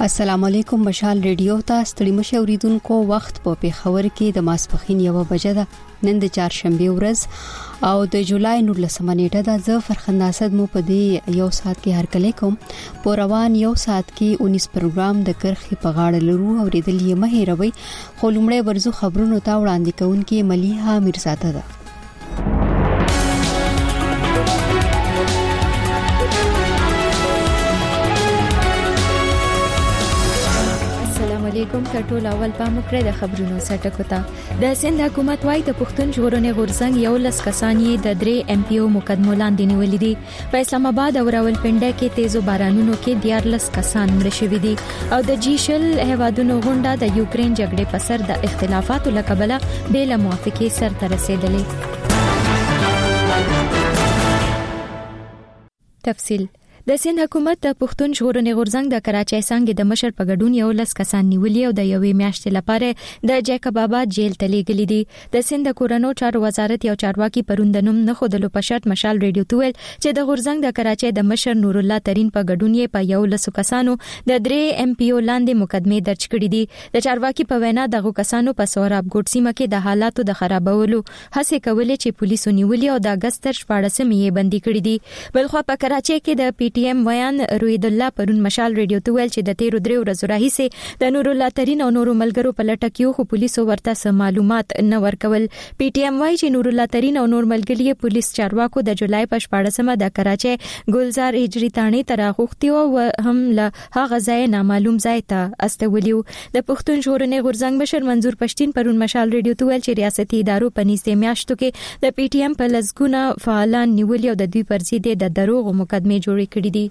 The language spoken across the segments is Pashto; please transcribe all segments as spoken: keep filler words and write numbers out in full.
السلام علیکم. مشال ریډیو ته ستړي مشه اوریدونکو، وخت په پیښور کې د ماسپخین یو بجه ده. نن د چهارشنبه ورځ او د جولای نولسمه نیټه ده. زه فرخنده اسد مو په دې یو ساعت کې هرکلی کوم. په روان یو ساعت کې اونیس پروګرام د کرخي په غاړه لرو او ریدل یې مه هېروئ. خو لومړی ورزو خبرونو ته وړاندې کوونکې ملیحه میرزاده ده. علیکم. ټول اول پام وکړئ د خبرونو سرټکو ته. د سند حکومت وايي د پښتون ژغورنې غورځنګ یو لس کسان یې د درې ایم پی او مقدمو لاندې نیولې دي. په اسلام آباد او راولپنډي کې تیزو بارانونو کې دیارلس کسان مړ شوي دي او د جی شل هیوادونو غونډه د یوکرين جګړې په سر د اختلافاتو له کبله بې له موافقې سرته رسیدلې. تفصیل. د سند حکومت د پښتون ژغورنې غورځنګ د کراچۍ څنګه د مشر په ګډون یو لس کسان نیولې او د یوې میاشتې لپاره د جیکب آباد جیل ته لیږلي دي. د سند کورونو چارو وزارت یو چارواکي پروندنوم نه خودلو په شرط مشال ریډیو تویل چې د غورځنګ د کراچۍ د مشر نور الله ترين په ګډون یې په یو لس کسانو د درې ایم پی او لاندې مقدمه درج کړې دي. د چارواکي په وینا دغه کسانو په سوراب ګوټ سیمه کې د حالاتو د خرابولو هڅه کولې چې پولیسو نیولې او د اگست تر شپاړسمې یې بندي کړې دي. بلخو په کراچۍ کې د پی ټی ایم ویان روید الله پرون مشال ریډیو ته ویل چې د تیرو درې ورځې راهیسې د نور الله ترين او نورو ملګرو په لټه کې خو پولیسو ورته سم معلومات نه ورکول. پی ټی ایم وايي چې نور الله ترين او نور ملګري پولیس چارواکو د جولای په شپاړسمه د کراچۍ ګلزار هجری تانې تر غوښتي او هم له هغه ځای نامعلوم ځای ته استولیو. د پښتون ژغورنې غورځنګ مشر منظور پښتين پرون مشال ریډیو ته ویل چې ریاستي ادارو په نږدې میاشتو کې د پی ټی ایم په لزګونه فعالان نیولې او د دوی پر ضد د دروغ مقدمه جوړې کړې دي.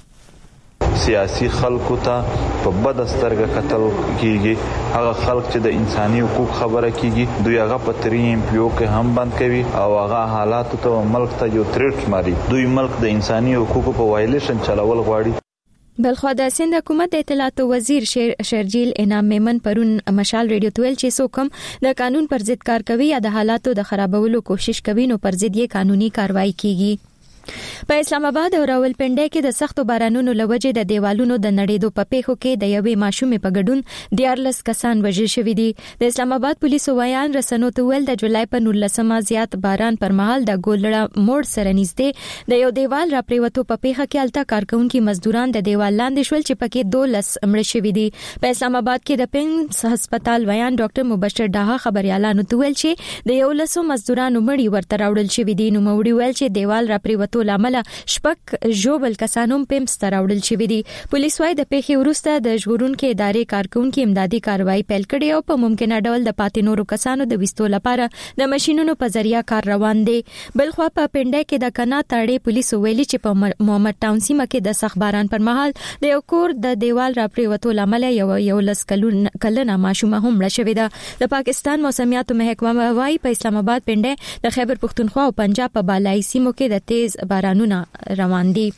سیاسي خلکو ته په بد سترګه قتل کیږي. هغه خلک چې د انساني حقوق خبره کیږي دوی هغه په تری ایم پی او کې هم بند کوي او هغه حالات ته ملک ته یو تریټ ماري. دوی ملک د انساني حقوقو په وایلیشن چلول غواړي. بلخو د سند حکومت د اطلاعات وزیر شیر شرجیل انعام میمن پرون مشال ریډیو تویل چې څوک د قانون پر ضد کار کوي یا د حالاتو د خرابولو کوشش کوي نو پر ضد یې قانوني کاروایی کیږي. په اسلام آباد او راولپنډي کې د سختو بارانونو لوجې د دیوالونو د نړېدو په پیښو کې د یوې ماشومې په ګډون دیارلس کسان وژل شوي دي. د اسلام آباد پولیسو ویان رسنو ته ویل د جولای په نولسمه زیات باران پر مهال د ګولړه موړ سره نږدې د یو دیوال را پریوتو په پیښه کې الته کارکونکو مزدوران د دیوال لاندې شول چې پکې دولس مړ شوي دي. په اسلام آباد کې د پینس هسپتال ویان ډاکټر مبشر ډاها خبريالانو ته ویل چې د یو لسو مزدورانو مړي ورته راوړل شوي دي. نو موري ویل چې دیوال را پریوتو لامل شپک جوبل کسانوم پمس تراوړل شوی دي. پولیس وايي د پیښې وروسته د ژغورونکو ادارې کارکونکو امدادي کاروایی پیل کړې او په ممکنه ډول د پاتې نورو کسانو د وستو لپاره د ماشينونو په ذریعہ کار روان دي. بلخو په پنډای کې د کنا تاړې پولیسو ویلي چې په محمد ټاون سیمه کې د سخت باران پر مهال د یو کور د دیوال را پریوتو لامل یو یو لس کلنه ماشومه هم مړه شوې ده. د پاکستان موسمیاتو محکمه وايي په اسلام آباد پنډای د خیبر پختونخوا او پنجاب په بالای سیمو کې د تیز بارانونه روان دي.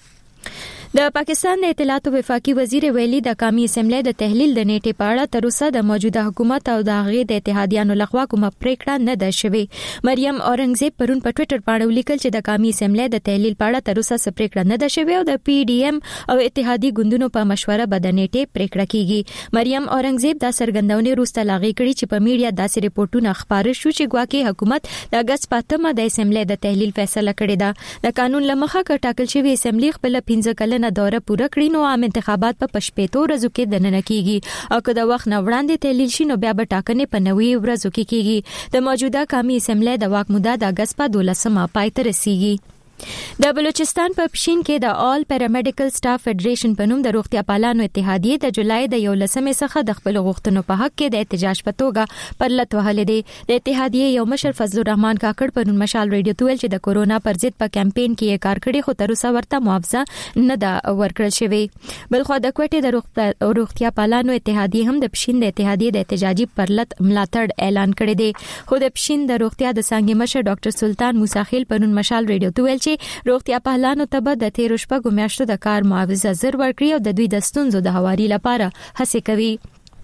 د پاکستان د اطلاعات وفاقي وزیر ویلي د قومي اسمبلی د تحلیل د نیټې په اړه تر اوسه د موجوده حکومت او د هغې د اتحادیانو لخوا کومه پریکړه نه ده شوې. مریم اورنګزیب پرون په ټوئیټر باندې ولیکل چې د قومي اسمبلی د تحلیل په اړه تر اوسه څه پریکړه نه ده شوې او د پی ډی ایم او اتحادی ګوندونو په مشوره به د نیټې پریکړه کیږي. مریم اورنګزیب دا څرګندونه وروسته لاغې کړې چې په میډیا داسې ریپورتونه خبرې شو چې ګواکې حکومت د اگست پاتمه د اسمبلی د تحلیل فیصله کړې ده. د قانون لمخه ټاکل شوی اسمبلی خپل پنځه کلنه دوره پوره کړي نو عام انتخابات په پښپېتو ورځو کې دننه کیږي او که د وخت نه وړاندې تحلیل شي نو بیا به ټاکنې په نوې ورځو کې کیږي. د موجوده قومي اسمبلی د واک موده د اگست په دولسمه پای ته رسیږي. د بلوچستان په پښین کې د آل پیرامیډیکل سټاف فدریشن په نوم د روغتیا پالانو اتحادیه د جولای د یولسمې څخه د خپل غوښتنو په حق کې د احتجاج په توګه پر لټ وهلې دي. د اتحادیه یو مشر فضل الرحمن کاکړ په مشال ریډیو تویل چې د کورونا پر ضد په کمپاین کې کار کړی خو تر اوسه ورته معاوضه نه دا ورکړل شوی. بلخو د کوټې د روغتیا پالانو اتحادیه هم د پښین د اتحادیه د احتجاجي پر لټ ملاتړ اعلان کړی دی. خو د پښین د روغتیا د څنګه مشر ډاکټر سلطان موسیخیل په مشال ریډیو تویل روغتیا پهلانو ته به د تیرو شپږو میاشتو د کار معاوضه زر ورکړي او د دوی د ستونزو د هواري لپاره هڅه کوي.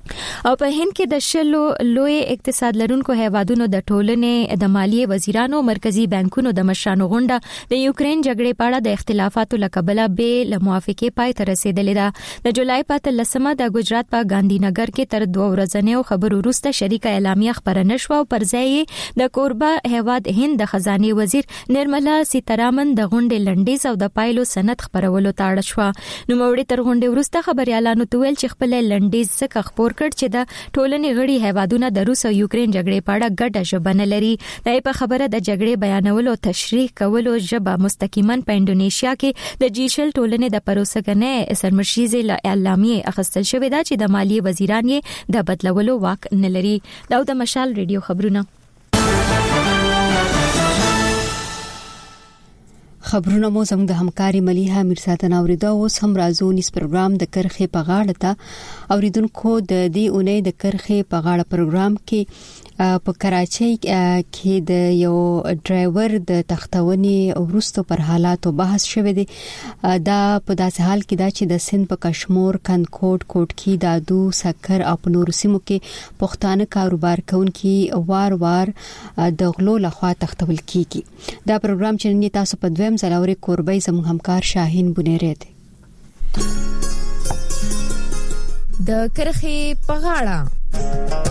او په هند کې د شلو لوی اقتصاد لرونکو هیوادونو د ټولنې د مالیې وزیرانو مرکزی بانکونو د مشرانو غونډه د یوکرين جګړې په اړه د اختلافاتو لکبله به له موافقه پای ته رسیدلې ده. د جولای په اتلسمه د ګجرات په ګاندھی نګر کې تر دوه ورځې خبرو وروسته شریکه اعلامیه خبرنه شو او پر ځای د کوربه هیواد هند د خزانه وزیر نرملا سیتارامن د غونډې لنډیز او د پایلو سند خبرولو ته اړ شو. نو موري تر غونډې وروسته خبريالانو ته ویل چې خپل لنډیز څخه خبر کړ چې د ټولنې غړي هیوادونه د روس او یوکرين جګړې په اړه ګډه ژبه نه لري. د په خبره د جګړې بیانولو او تشریح کولو ژبه مستقیما په انډونیشیا کې د جیشل ټولنې د پروسګنې سرمشيزه اعلامیه اخیستل شوې ده چې د مالیې وزیران یې د بدلولو واک نه لري. دا د مشال ریډیو خبرونه. خبرونه مو زموږ د همکاري مليحه میرزادن اوریدا اوس هم راځو نیس پروګرام د کرخه په غاړه ته اوریدونکو د دې اونۍ د کرخه په غاړه پروګرام کې په کراچۍ کې د یو ډرایور د تختونې ورستو پر حالاتو بحث شوه دی. دا په داسې حال کې دا چې د سند په کشمور کنکوټ کوټکی دادو سکر او په نورو سیمو کې پښتانه کاروبار کوونکي وار وار د غلو لخوا تختول کیږي. دا پروګرام چې نن تاسو په دویم زلاوري کوربای زموږ همکار شاهین بنيري دی. د کرخه په غاړه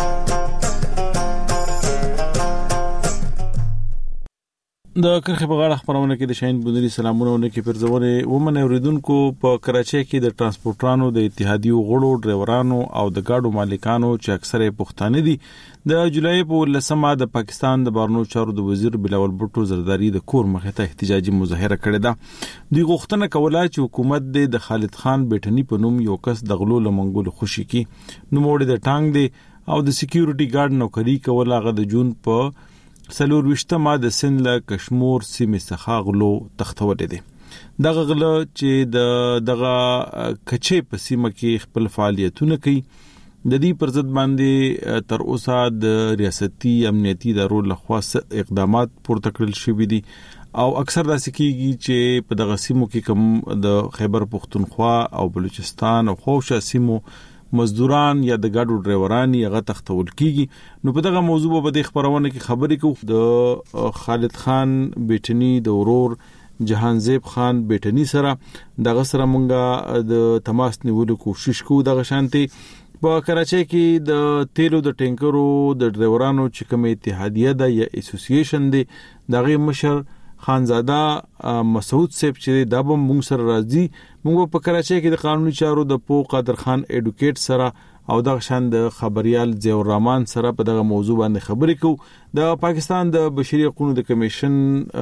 د کرخه په غاړه خبرونه کې د شاهین بنيري سلامونه ونکي پرځونه ومن اوریدونکو په کراچۍ کې د ترانسپورټرانو د اتحادیو غړو ډرایورانو او د گاډو مالکانو چې اکثره پښتانه دي د جولای په لسمه د پاکستان د بارنو چارو د وزیر بلاول بټو زرداری د کور مخې ته احتجاجي مظاهره کړې ده. دوی غوښتنه کوله چې حکومت د خالد خان بیٹنی په نوم یو کس د غلو لمنګول خوشي کی نو موړي د ټانګ دی او د سکیورټي گارد نوکری کوله غو د جون په سلور وشتمه د سند له کشمور سیمه څخه غلو تختولې دي. دغه غلو چې د دغه کچې په سیمه کې خپل فعالیتونه کوي د دې پر ضد باندې تر اوسه د ریاستي امنیتي ادارو لخوا اقدامات پورته کړل شوې دي او اکثر داسې کیږي چې په دغه سیمو کې کوم د خیبر پختونخوا او بلوچستان او خوشه سیمو مزدوران یا د گاډو ډرایوران یې غته تختول کیږي. نو په دغه موضوع په د خبرونه کې خبرې کوو د خالد خان بیٹنی د ورور جهانزیب خان بیٹنی سره دغه سره مونږه د تماس نیولو کوشش کوو. دغه شانتي په کراچۍ کې د تیلو د ټینکرو د ډرایورانو چې کوم اتحادیه ده یا اسوسییشن دی دغه مشر خانزاده مسعود صاحب چې د بم مونږ سره راځي مونږ په کراچۍ کې د قانوني چارو د پو قادر خان اډوکیټ سره او د شان د خبريال زیور رحمان سره په دغه موضوع باندې خبرې کوو. د پاکستان د بشري حقوقو د کمیشن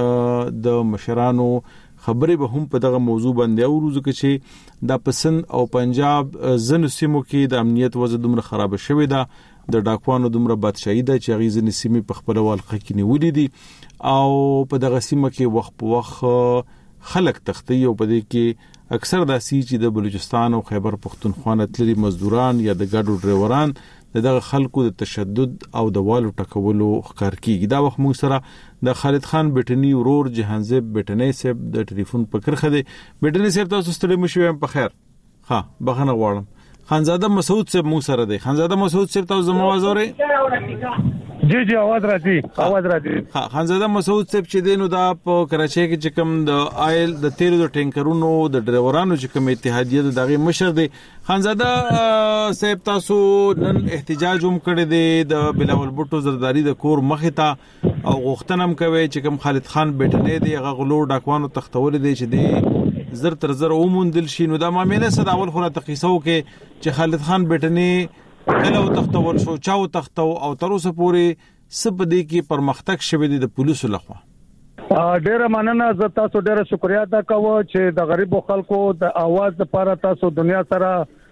د مشرانو خبرې به هم په دغه موضوع باندې اوروز کې چې د پسند او پنجاب زنو سیمو کې د امنیت وضع دومره خراب شوې ده د ډاکوانو دومره بادشاہي ده چې غیزنی سیمې په خپل والخه کې نیولې دي او په دغه سیمه کې وخت په وخت خلک تختی او په دې کې اکثر داسي چې د بلوچستان او خیبر پختونخوا نه تللي مزدوران یا د ګاډو ډرایوران دغه خلکو د تشدد او د والو ټکولو ښکار کیږي. دا وخت موږ سره د خالد خان بیٹنی ورور جهانزیب بیٹنی صاحب د ټلیفون په کرخه دی. بیٹنی صاحب تاسو ستړي مشوي په خیر. ها بخنه غواړم. خانزاده مسعود صاحب موږ سره دی. خانزاده مسعود صاحب تاسو زموږ आवाज اورئ؟ جی جی आवाज راځي आवाज راځي. ها خانزاده مسعود صاحب چې دینو دا په کراچۍ کې چې کوم د آیل د تیلو د ټینکرونو د ډرایورانو چې کوم اتحادیه د دغه مشر دی خانزاده صاحب تاسو نن احتجاج هم کړی دی د بلاول بټو زرداری د کور مخې ته او غوښتنه هم کوي چې کوم خالد خان بیٹنی دی هغه غلو ډاکوانو تختول دی چې دی زر تر زر اومندل شي. نو دا مامینه صداول خو را تقیسو کې چې خالد خان بیٹنی کله او تختول شو چاو تختو او تر اوسه پورې سب دې کې پرمختګ شوه دي د پولیسو لخوا. ډیره مننه زه تاسو ډیره شکریا ادا کوم چې د غریبو خلکو د आवाज لپاره تاسو دنیا سره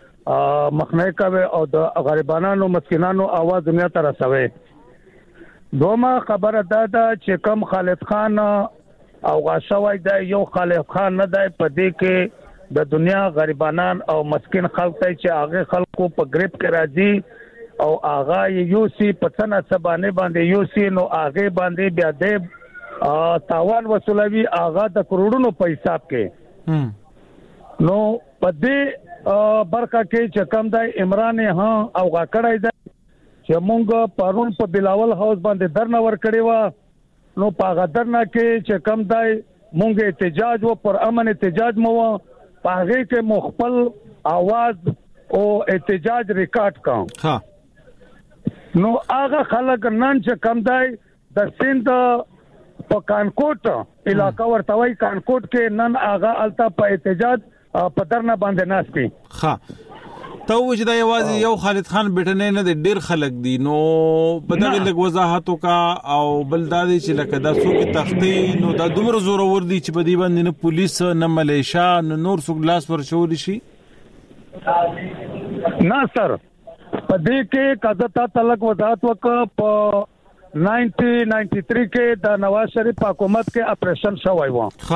مخنیه کوي او د غریبانو مسکینانو आवाज دنیا ته رسوي. دومره خبره ده چې کم خالد خان او غاښوي د یو خالد خان نه دی په دې کې د دنیا غریبانان او مسکین خلک ته چې هغه خلکو په گریپ کې راځي او هغه یو سی پڅنه سبانه باندې یو سی نو هغه باندې بیا د تاوان وصولوي هغه د کروڑونو په حساب کې. نو په دې برخه کې چې کم دی عمران ها او غاکړای دی چې مونږ پرون په بلاول هاوس باندې درنه ور کړی و نو په غدرنا کې چې کم دی مونږ احتجاج و پر امن احتجاج مو پاغه کې مخبل आवाज او احتجاج ریکارډ کاو ها نو هغه خلک نن چې کم دی د سند په کانکوټ علاقہ ورتوي کانکوټ کې نن هغه التا په احتجاج په درنه باندې ناشتي ها ته وځي دا یوازې یو خالد خان بیٹنې نه ډېر خلک دي نو په دغه لږ وضاحت وکا او بل دا دي چې لکه دا څوک تختی نو دا دومره زور ور دي چې په دې باندې نه پولیس نه ملیشا نه نور څوک لاس ورچول شي نه سر په دې کې کذتا تلک وضاحت وک په نائنٹی نائنٹی تھری کې د نواز شریف حکومت کې اپریشن شوی و ها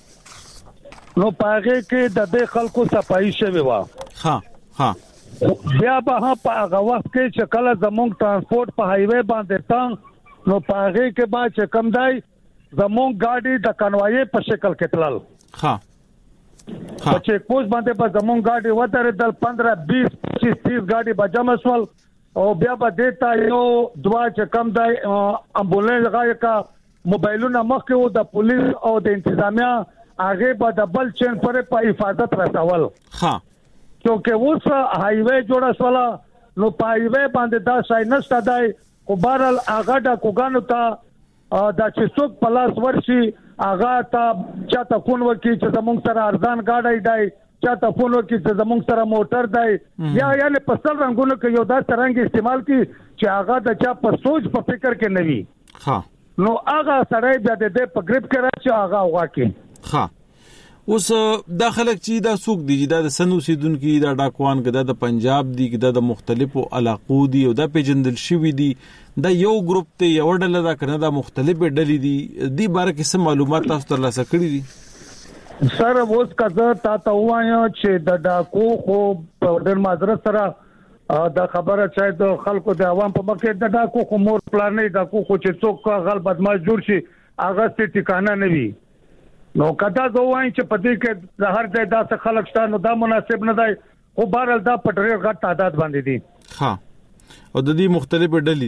نو پاغه کې د دې خلکو صفائی شوی و ها ها بیا به په هغه وخت کې چې کله زموږ ترانسپورت په هایوي باندې تا نو پاغه کې با چې کم دی زموږ گاډي د کنوایي په شکل کې تلل ها ها چې کوز باندې په زموږ گاډي وتره د پندرہ بیس پچیس تیس گاډي بجام سوال او بیا به دیتا یو دوا چې کم دی امبولانس غاړه کا موبایلونه مخ کې د پولیس او د انتظامیه هغه په دبل چین پر په حفاظت رسول ها کیونکہ اوس هایوي جوړه سواله نو پایوي باندې دا شای نشته دی خو بهرال هغه د کوګانو ته دا چې څوک پلاس ورشي هغه ته چاته فون وکړي چې زموږ سره ارزان گاډي دی چاته فون وکړي چې زموږ سره موټر دی یا یعنی په سل رنگونو کې یو داس رنگ استعمال کی چې هغه د چا په سوچ په فکر کې نوي ها نو هغه سره بیا د دې په گریپ کې راځي هغه واکې ها اوس دا خلک چې دا څوک دي دا د سنوسی دن کې دا ډاکوان کې دا د پنجاب دي کې دا د مختلفو علاقو دي او دا پیجندل شوی دي دا یو ګروپ ته یو ډله دا کنه دا مختلفه ډلې دي دی باره کې څه معلومات تاسو ترلاسه کړی دي سر اوس کزه تا ته وایم چې د ډاکو خو په ډېر معذرت سره دا خبره چې د خلکو د عوام په مکه د ډاکو خو مور پلان نه ډاکو خو چې څوک غل بدمعش جوړ شي هغه ستې ټکانه نه وي نو کدا زه وایم چې په دې کې د هر ځای داسې خلک شته نو دا مناسب نه دی خو بهرحال دا په ډېر غټ تعداد باندې دي ها او د دې مختلفه ډلې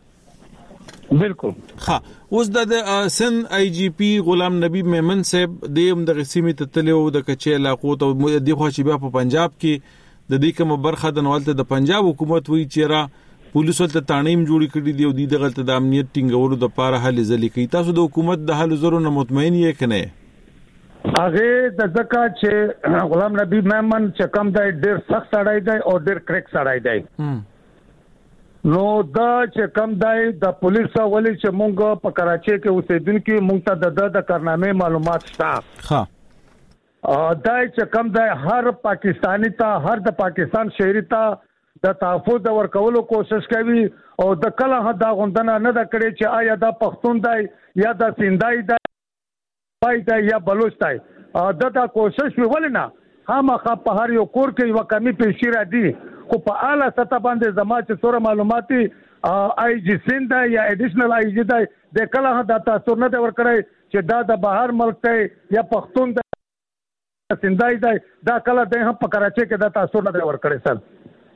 دي بالکل ها اوس د سن آی جی پی غلام نبی میمن صاحب د هم د قسمه تتلو د کچې علاقو ته د خو چې بیا په پنجاب کې د دې کوم برخه د نوالته د پنجاب حکومت وی چیرې پولیسو ته تانیم جوړی کړی دی او د غلط د امنیت ټینګولو د پاره حل ځلې کوي تاسو د حکومت د حل زرو نه مطمئن یې کنه هغه د ځکه چې غلام نبی میمن چې کم دی ډېر سخت سړی دی او ډېر کریک سړی دی نو دا چې کم دی د پولیس ولې چې مونږ په کراچي کې اوسېدونکو مونږ ته د د کارنامې معلومات شته ها دا چې کم دی هر پاکستانی ته هر د پاکستان شهري ته د تحفظ ورکولو کوشش کوي او د کله دا غوندنه نه د کړي چې آیا دا پښتون دی یا د سیندای دی پای دی یا بلوچ دی دا دا کوشش ویولنه خامخا په هر یو کور کې یو کمی پیشي را دي خو په اعلی سطح باندې زما چې سور معلوماتي آی جی سند یا اډیشنل آی جی دی د کله دا تاسو نه ور کړی چې دا د بهر ملک ته یا پښتون دی سیندای دی دا کله د هم په کراچي کې دا تاسو نه ور کړی سر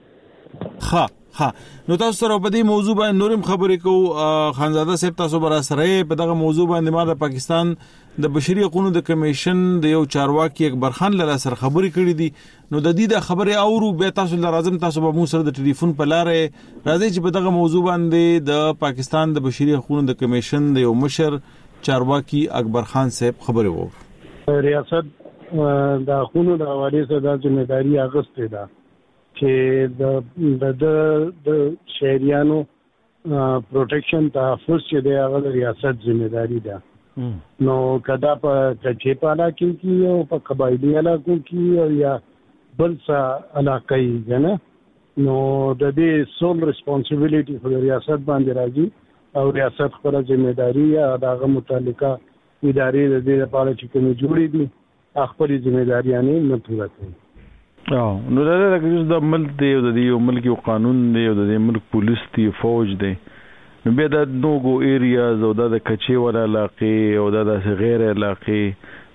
ها ها نو تاسو سره په دې موضوع باندې نورم خبرې کو خانزاده صاحب تاسو برا سره په دغه موضوع باندې ما د پاکستان د بشري حقوقو د کمیشن د یو چارواکي اکبر خان له سره خبرې کړې دي نو د دې د خبرې اورو به تاسو لازم تاسو به مو سره د ټلیفون په لارې راځي چې په دغه موضوع باندې د پاکستان د بشري حقوقو د کمیشن د یو مشر چارواکي اکبر خان صاحب خبرې وو ریاست د حقوقو د حواله سره د ځمېداري اغسته ده چې د د د شهريانو پروټیکشن تحفظ چې د هغه ریاست ځمېداري ده نو کدا په کچې په علاقې کې او په قبایلی علاقو کې او یا بل څه علاقې نه نو د دې سول ریسپانسیبিলিټي په ریاست باندې راځي او ریاست خپل ځمېداري یا دغه متعلقه ادارې د دې لپاره چې کوم جوړې دي خپل ځمېداري نه پوره کوي او نو دا د د ملک دی او د یو ملک یو قانون دی او د ملک پولیس دی فوج دی نو بیا د نوګو ایریاز او د کچې ولا علاقې او د غیر علاقې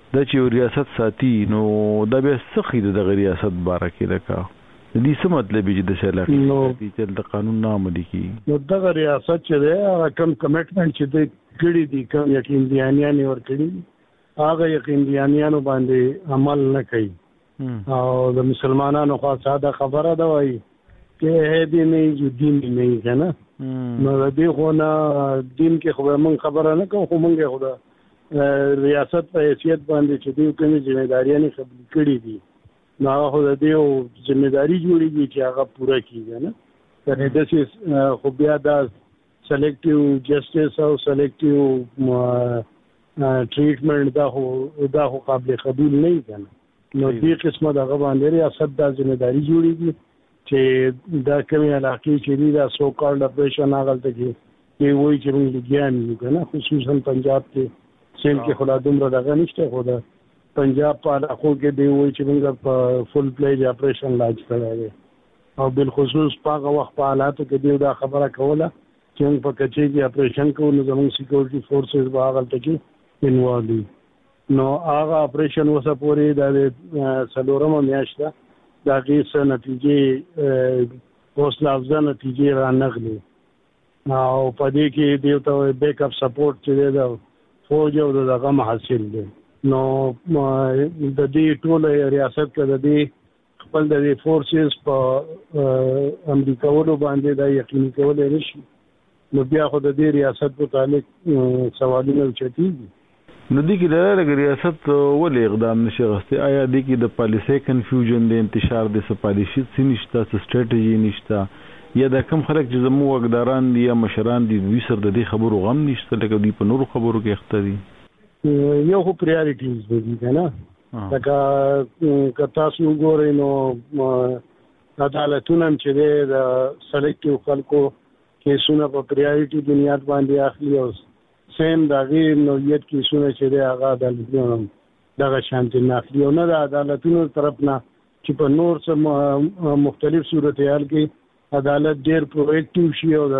د چې ریاست ساتي نو دا به سخی د ریاست باره کې لکه د دې څه مطلب چې د شلاقي چې د قانون نه عملي کی نو د ریاست چې ده کوم کمټمنټ چې د کړي دي کوم یقین دیانیان ور کړي هغه یقین دیانیانو باندې عمل نه کوي او د مسلمانانو خو ساده خبره ده وایي چې دې نه یو دین نه کنه نو د دې خو نه دین کې خو موږ خبره نه کوو خو موږ خو د ریاست په حیثیت باندې چې دوی کومې ځمېداریانې قبول کړي دي نو هغه د دې ځمېداري جوړیږي چې هغه پوره کیږي نه کنه د څه خو بیا دا سلیکټیو جسټس او سلیکټیو ټریټمنټ دا خو دا خو قابل قبول نه کنه نو دې قسمه دغه باندې ریاست د ځمېداري جوړیږي چې دا کومه علاقې چې دا سو کارډ اپریشن هغه ته کې دی وایي چې موږ لګیان یو کنه خصوصا پنجاب کې سیل کې خلا دومره دغه نشته خو دا پنجاب په علاقو کې دی وایي چې موږ په فل پلیج اپریشن لاج کړی او بل خصوص په هغه وخت په حالاتو کې دی دا خبره کوله چې موږ په کچې کې اپریشن کوو نو زموږ سکیورټي فورسز به هغه ته کې انوالو دي نو هغه اپریشن وسه پورې د سلورمه میاشت دا غیسه نتیجې حوصله افزا نتیجې را نغلي او په دې کې دیو ته بیک اپ سپورټ چې دا فوج او دغه محاصل دي نو د دې ټول ریاست کې د دې خپل د فورسز په امریکا ولو باندې دا یقیني کول نشي نو بیا خو د دې ریاست په تعلق سوالونه اوچتيږي نو دې کې د ریاست ولې اقدام نشي غوښتي آیا دې کې د پالیسي کنفیوژن د انتشار د سپالیشي سینشتا سټریټجی نشتا یا د کم خلک چې زموږ وګداران دي یا مشران دي دوی سره د دې خبرو غم نشته لکه دوی په نورو خبرو کې اخته دي یو خو پریارټیز دي کنه لکه که تاسو وګورئ نو عدالتونه چې د سلیکټیو خلکو کیسونه په پریارټي بنیاد باندې اخلي او سیم دا غیر نوعیت کیسونه چې د هغه عدالتونو دغه شانتي ناخلي او نه د عدالتونو طرف نه چې په نور څه مختلف صورتحال کې عدالت ډیر پروئیکټیو شي او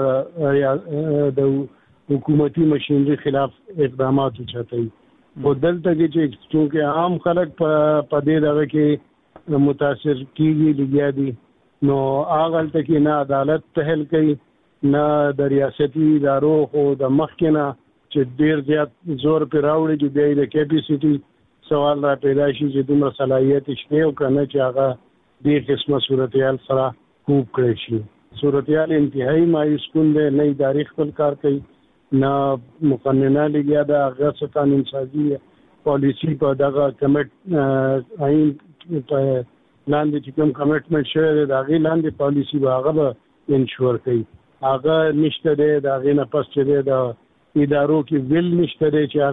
د حکومتي مشینری خلاف اقدامات وچاتي او دلته کې چې چونکه عام خلک په دې دغه کې متاثر کیږي لګیا دي نو هغه ته کې نه عدالت تحل کوي نه د ریاستي ادارو خو د مخکنه چې ډیر زیات زور پر راوړي چې د د کیپیسټي سوال را پیدا شي چې دومره صلاحیت شته او کنه چې هغه د قسمه صورتحال سره کوب کړی شي صورتحال انتهایی مایوس کن دی نه اداري خپل کار کوي نه مقننه لګیا د هغه قانون سازي پالیسی په دغه کمیټ آئین په لاندې چې کوم کمیټمنټ شوی دی د هغې لاندې پالیسی به هغه به انشور کوي هغه نشته دی د هغې نه پس چې دی د ادارو کې ویل نشته دی چې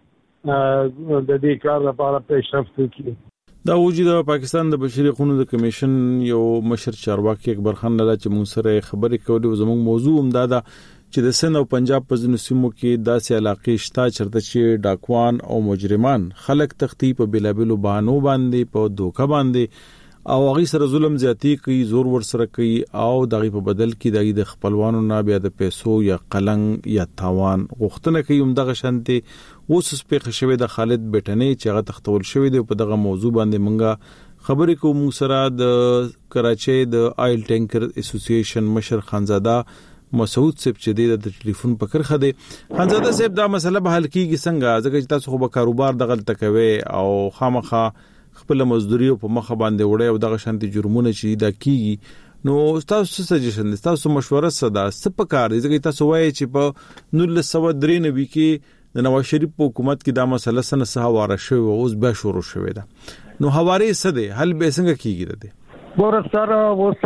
هغه د دې کار لپاره پیشرفت وکړي دا وجود د پاکستان د بشري حقوقو د کمیشن یو مشر چارواکي اکبر خان لاله چې مون سره خبرې کولې او زموږ موضوع هم دا ده چې د سند او پنجاب په ځینو سیمو کې داسې علاقې شته چرته چې ډاکوان او مجرمان خلک تختی په بلابلو بهانو باندې په دوکه باندې او هغه سره ظلم زیاتی کوي زور ور سره کوي او دغه په بدل کې د خپلوانو نه بیا د پیسو یا قلنګ یا تاوان غوښتنه کوي هم دغه شانته اوس سپېخ شوی د خالد بیٹنې چې هغه تختول شوی دی په دغه موضوع باندې مونږه خبرې کوو مو سره د کراچي د آیل ټینکر اسوسییشن مشر خانزاده مسعود صاحب چې د ټلیفون په کرخه دی خانزاده صاحب دا مسله به حل کیږي څنګه ځکه چې تاسو خو به کاروبار دغه تکوي او خامخا خپل مزدوري په مخه باندې وړي او دغه شانتي جرمونه چې دا کیږي نو تاسو څه سجیشن تاسو مشوره صدا سپکار دي ځکه تاسو وایي چې په نولس سوه درې نوي کې د نواز شریف په حکومت کې دا مسله سن سه واره شوی او اوس به شروع شوی ده نو حواله څه دي حل به څنګه کیږي ده ګور سره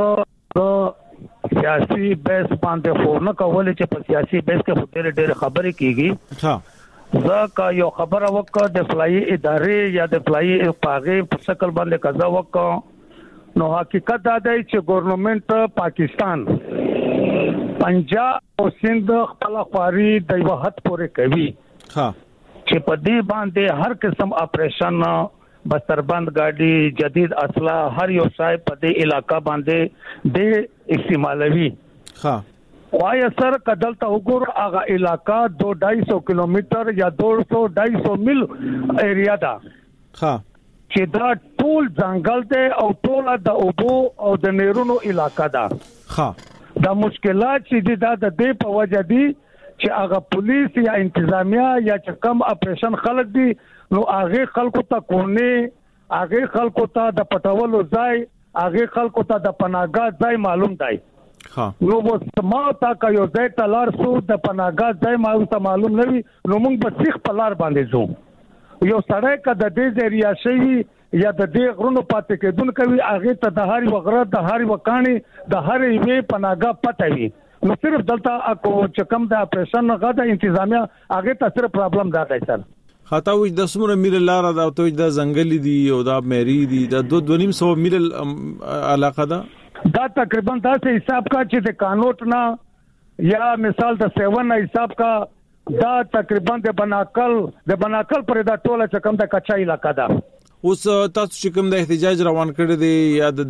وسه سیاسي بیس باندې خورنه کولې چې په سیاسي بیس کې ډېر ډېر خبرې کیږي ها زکه یو خبره وکړه د فلای ادارې یا د فلای پاغه په شکل باندې قضا وکړه نو حقیقت دا دی چې ګورنمنت پاکستان پنجاب او سند خپل خواري د یو حد پورې کوي ها چې په دې باندې هر قسم اپریشن بستربند گاډي جدید اسلحه هر یو شای په دې علاقہ باندې د استعمالوي ها وای سر کدلته وګور هغه علاقہ دو ډای سو کیلومتر یا دو سو ډای سو میل ایریا دا ها چې دا ټول ځنګل ته او ټول د اوبو او د نیرونو علاقہ دا ها دا مشکلات چې دا د دې په وجه دي چې هغه پولیس یا انتظامیه یا چې کم اپریشن خلک دي نو هغه خلکو ته کونه هغه خلکو ته د پټولو ځای هغه خلکو ته د پناهګاه ځای معلوم دی ها نو ما تا کا یو ځای ته لار سو د پناهګاه ځای ما ته معلوم نه وي نو موږ به سیخ په لار باندې ځو یو سړی کا د دې ذریعہ شي یا د دې غرونو پاتې کېدون کوي هغه ته د هاري وغره د هاري وکانی د هاري وی پناهګاه پټه وي نو صرف دلته اكو چکم د اپریشن غدا انتظامیه هغه ته صرف پرابلم دا دی سر خاطا وځ د سمره میل لار دا ته د ځنګل دي او دا مېری دي د دو دونیم سو میل علاقه ده دا تقریبا دا سه حساب کا چې د قانون نه یا مثال د سیون نه حساب کا دا تقریبا د بناکل د بناکل پر دا ټوله چکم د کچا علاقه ده اوس تاسو چې کوم د احتجاج روان کړی دی یا د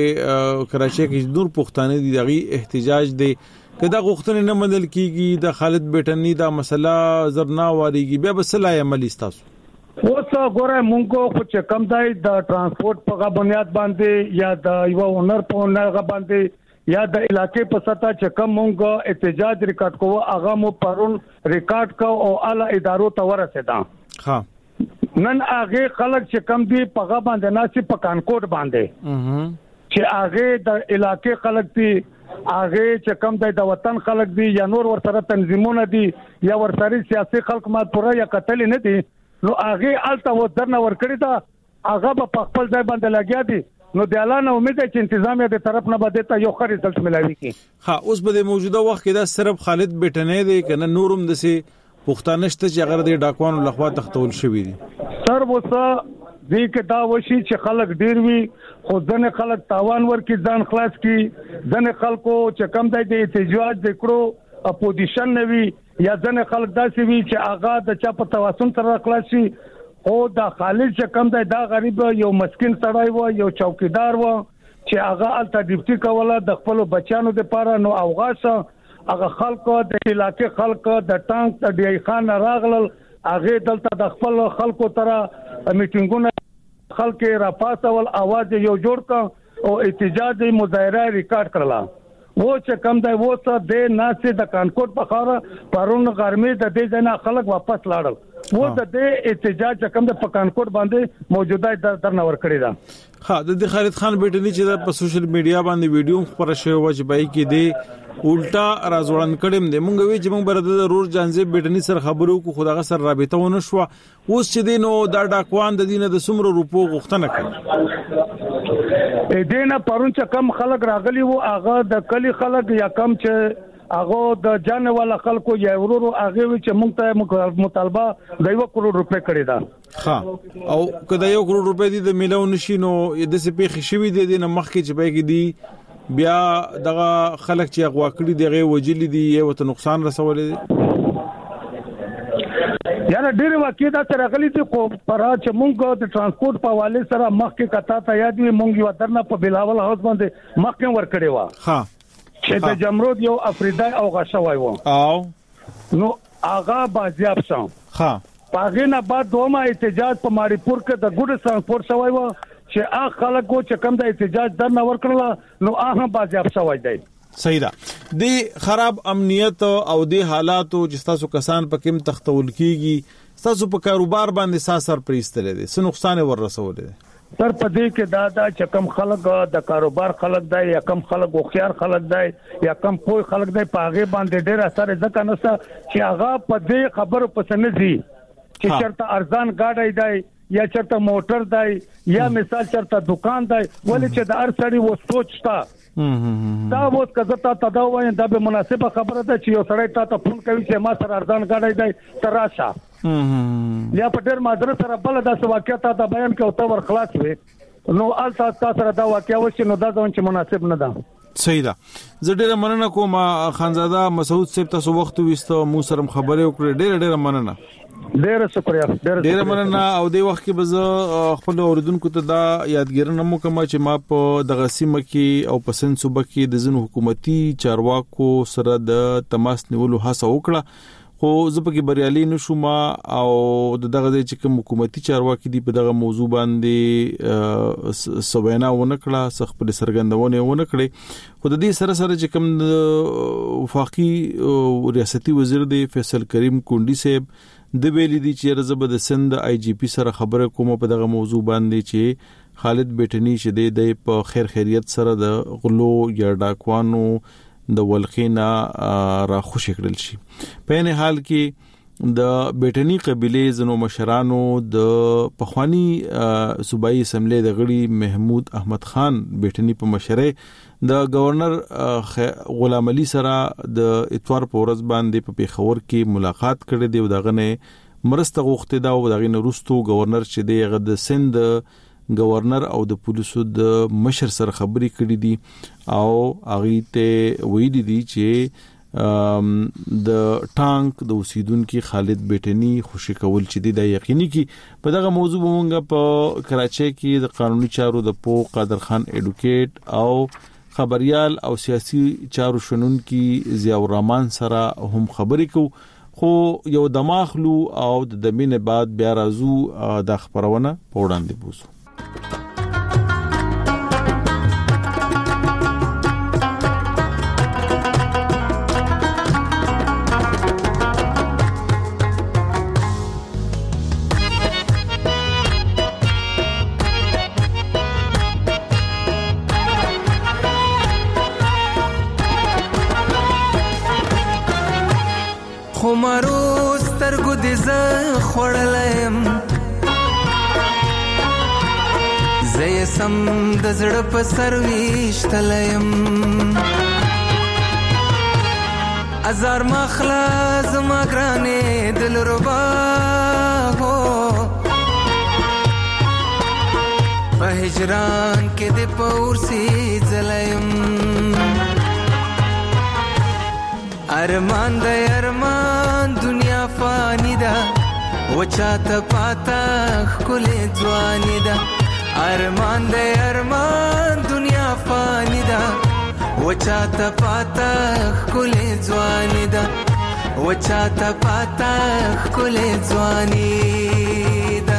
دغه کراچي کې نور پښتانه دي دغه احتجاج دی کدا غوښتنه نه منل کیږي د خالد بیٹنی دا مسله زرنا واریږي بیا بسلای عملی تاسو اوس ګوره مونږ خو چې کم دی د ترانسپورت په بنیاد باندې یا د یو اونر په اونر باندې یا د علاقې په سطح چې کم مونږ احتجاج ریکارډ کوو هغه مو پرون ریکارډ کو او اعلی ادارو ته ورسېدا ها نن هغه خلک چې کم دی په باندې ناسي په کانکوټ باندې چې هغه د علاقې خلک دي هغه چې کم د وطن خلک دي یا نور ورسره تنظیمونه دي یا ورسره سیاسي خلک مات پوره یا قتل نه دي نو هغه الته و درنه ور کړی دا هغه په خپل ځای باندې لګیا دي نو د اعلان امید چې انتظامیه د طرف نه بده ته یو خر رزلټ ملایوي کی ها اوس په موجوده وخت کې دا صرف خالد بیٹنی دی کنه نورم د سي پښتانشته چې هغه د ډاکوانو لخوا تختول شوی دي سر وسه دې کې دا وشي چې خلک ډیر وي خو ځنه خلک تاوان ورکي ځان خلاص کی ځنه خلکو چې کم دی د احتجاج وکړو اپوزیشن نوي یا ځنه خلک داسې وي چې هغه د چا په تواسن سره خلاص شي او دا خالد چې کم دی دا غریب یو مسکین سړی و یو چوکیدار و چې هغه الته ډیپټي کوله د خپل بچانو لپاره نو اوغاسه هغه خلکو د علاقې خلکو د ټانک د ډی خان راغلل هغه دلته د خپل خلکو تر میټینګونه خلک را پاسول आवाज یو جوړ کا او احتجاج مظاهره ریکارډ کړلا و چې کم دی و څه د ناسې د کانکوټ په خاره پرون غرمې د دې ځنا خلک واپس لاړل و د دې احتجاج کم د پکانکوټ باندې موجوده درنه ور کړی دا ها د خالد خان بیٹنی چې په سوشل میډیا باندې ویډیو خبره شوی و چې بای کې دی الټا رازوړن کړم دې مونږ وی چې مونږ بر د رور جانځي بیٹنی سره خبرو کو خدای سره رابطه ونه شو اوس چې دینو دا ډاکوان د دینه د سمرو روپو غوښتنه کوي اې دینه پرون چې کم خلک راغلی وو هغه د کلی خلک یا کم چې هغه د جان والا خلکو یا ورورو هغه چې مونږ ته مطالبه د یو کروڑ روپے کړی دا ها او کله یو کروڑ روپے دي د میلیون شینو د سپېخ شوی دي د مخ کې چې به کې دي بیا دغه خلک چې غوا کړی دغه وجلی دي یو ته نقصان رسولې یاره ډېر واقع دا سره غلي دي خو پر چې مونږ د ترانسپورت په حواله سره مخ کې کتا ته یاد وي مونږ یو درنه په بلاول هاوس باندې مخ کې ور کړی و ها چې د جمرود یو افریدای او غشا وای و او نو هغه بازیاب شو ها پاغه نه بعد دومره احتجاج په ماړی پور کې د ګډ ترانسپورت شوی و چې هغه خلکو چې کم د احتجاج درنه ور کړل نو هغه بازیاب شوی دی صحیح ده د خراب امنیت او د حالاتو چې تاسو کسان په کوم تختول کیږي تاسو په کاروبار باندې ساسر پریستل دي څه نقصان ور رسول دي تر پدې کې دا دا چې کم خلک د کاروبار خلک دی یا کم خلک خوخيار خلک دی یا کم پوي خلک دی پاغه باندې ډېر اثر ځکه نسته چې هغه په دې خبرو پسند دي چې چرته ارزان گاډي دی یا چرته موټر دی یا مثال چرته دکان دی ولې چې د هر سړي و سوچتا دا وڅ کزه تا تداوی دا به مناسبه خبره ده چې یو سړی تا ته فون کوي چې ما سره ارزان گاډي دی تراشه یا په ډېر مادر سره بل د واقعیت ته بیان کوي تو ور خلاص وي نو الته تاسو سره دا واقعیا وشي نو دا ځون چې مناسب نه ده صحیح ده زه ډېر مننه کوم خانزاده مسعود صاحب تاسو وخت وستو مو سره خبرې وکړې ډېر ډېر مننه ډېر شکریا ډېر مننه. او د وخت کې به خپل اوریدونکو ته دا یادګیرنه مو کوم چې ما په دغه سیمه کې او په سن صوبه کې د ځینو حکومتي چارواکو سره د تماس نیولو هڅه وکړه، خو زه پکې بریالي نشوم او دغه د چې کوم حکومتي چارواکي دی په دغه موضوع باندې سوینا ونه کړه، څخه په سرګندونه ونه کړي. خو د دې سره سره چې کوم وفاقي ریاستي وزیر دی فیصل کریم کونډي صاحب د ویلي دي چې رزب د سند آی جی پی سره خبره کوم په دغه موضوع باندې چې خالد بیٹنی شه د په خیر خیریت سره د غلو یا ډاکوانو د ولخینا را خوشی کړل شي. په نه حال کې د بیٹنی قبيله زنو مشرانو د پخوانی صوبایي اسمبلی د غړي محمود احمد خان بیٹنی په مشره د گورنر غلام علي سره د اتوار په ورځ باندې په پیښور کې ملاقات کړې دی او دغه نه مرسته غوښتي دا او دغه نه روستو گورنر چې دی غد سند گورنر او د پولیسو د مشر سره خبري کړې دي او اغه ته ویلي دي چې د ټانک د اوسیدونکو خالد بیٹنی خوشی کول چې د یقیني کې په دغه موضوع مونږه په کراچۍ کې د قانوني چارو د پو قادر خان اډوکیټ او خبريال او سیاسي چارو شنونکو ضیاء الرحمن سره هم خبرې کو، خو یو دماغلو او د دمینه بعد بیا راځو د خبرونه په وړاندې بوزو. خمارو سترګو دې زه خوړلم، زه یې سم د زړه په سر ویشتلم، ازار مخلا زما ګرانې دلربا هو په هجران کې دې پورسي ځلم، ارمان د ارمان دنیا فانی ده وچاته پاتا خلې ځواني ده، ارمان د ارمان دنیا فانی ده وچاته پاتا خلې ځواني ده، وچاته پاتا خلې ځواني ده.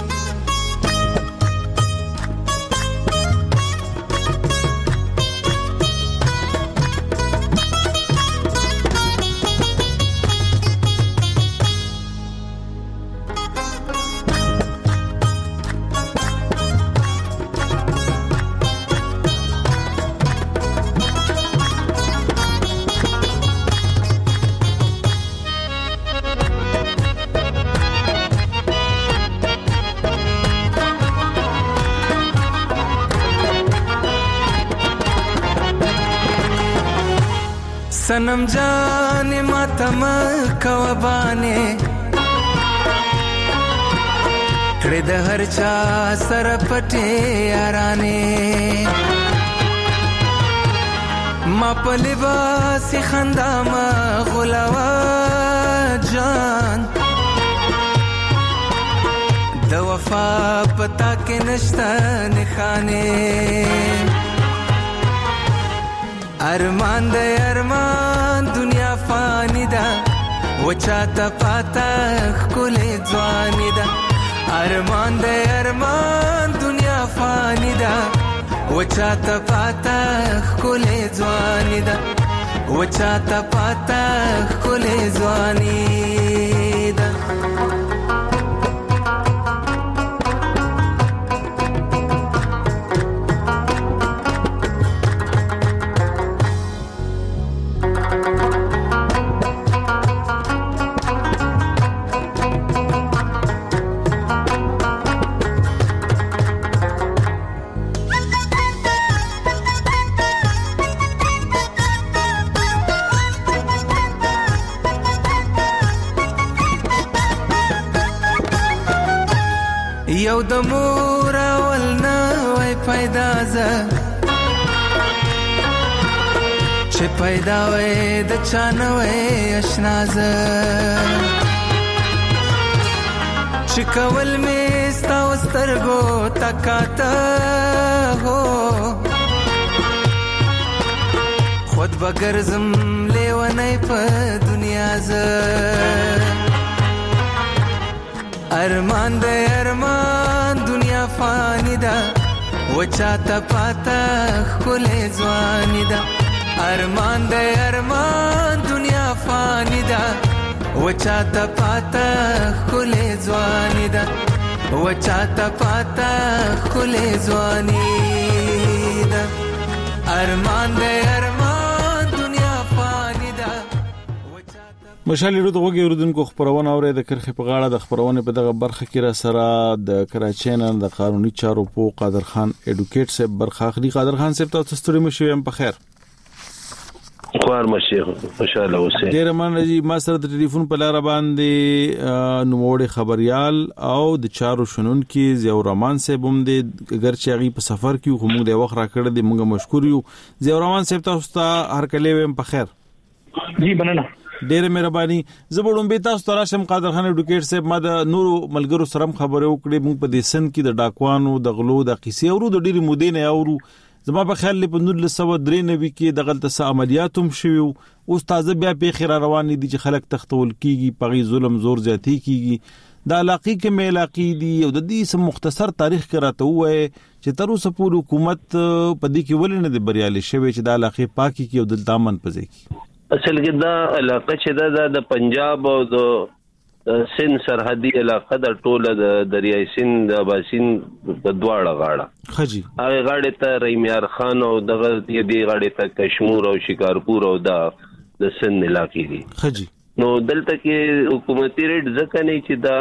सनम जाने मातम कवबाने کړه د هر چا سره پټه یارانه ما په لباس خندا ما غلاوا جان د وفا پتا کې نشته نخانه ارمان د ارمان دنیا فانی ده وچاته پاتا خلې ځواني ده ارمان د ارمان دنیا فانی ده وچاته پاتا خلې ځواني ده وچاته پاتا خلې ځواني ده یو د مور اول نه وای پیدا ز چې پیدا وای د چانه وای آشنا ز کول می ستا سترګو تکاته هو خود بګرزم لیونی په دنیا ز ارمان د ارمان دنیا فانی ده وچاته پاته خله ځواني ده ارمان د ارمان دنیا فانی ده وچاته پاته خله ځواني ده وچاته پاته خله ځواني ده ارمان د ارمان دنیا فانی ده مشال ورو دغه اوردونکو خبرونه اوري د کرخه په غاړه د خبرونه په دغه برخه کې را سره د کراچۍ نه د قانوني چارو په قادر خان اډوکیټ صاحب برخه اخلي. قادر خان صاحب تاسو ستړي مشو هم په خیر خوار مشیخ خوشاله اوسئ. ډیر مننه. ما سره د ټلیفون په لار باندې نوموړي خبريال او د چارو شنن کې زیور رحمان صاحب هم د اگرچې هغه په سفر کې خو موږ د وخت را کړل دي موږ مشکور یو. زیور رحمان صاحب تاسو ته هر کله ویم په خیر. جی مننه. ډېر مهرباني. زبړم به تاسو تراشم قادر خان اډوکیټ صاحب ما د نورو ملګرو سره خبرې وکړې موږ په دې سن کې د ډاکوانو د غلو د قصې اورو د ډېری مودې نه اورو. زما په خیال په نولس سوه درې نوي کې د غلطه عملیات هم شوي او تازه بیا په خیر روان دي چې خلک تختول کیږي پغي ظلم زور زیاتی کیږي د علاقې کې ملاقې دي او د دې سم مختصر تاریخ کراته وای چې تر اوسه پورې حکومت په دې کې ولنه د بریالي شوی چې د علاقې پاکي کې او د دامن پځي کی اصل کې دا علاقه چې دا د پنجاب او د سند سرحدي علاقه د ټوله د دریای سند د باسین په دواړه غاړه خجی هغه غاړه ته ریمیار خان او دغه دې غاړه ته کشمور او شکارپور او د د سند علاقې دي خجی. نو دلته کې حکومتي ریټ ځکه نه چې دا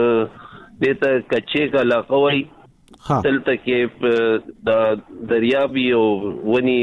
دته کچې کا علاقه وای دلته کې د دریابي او ونی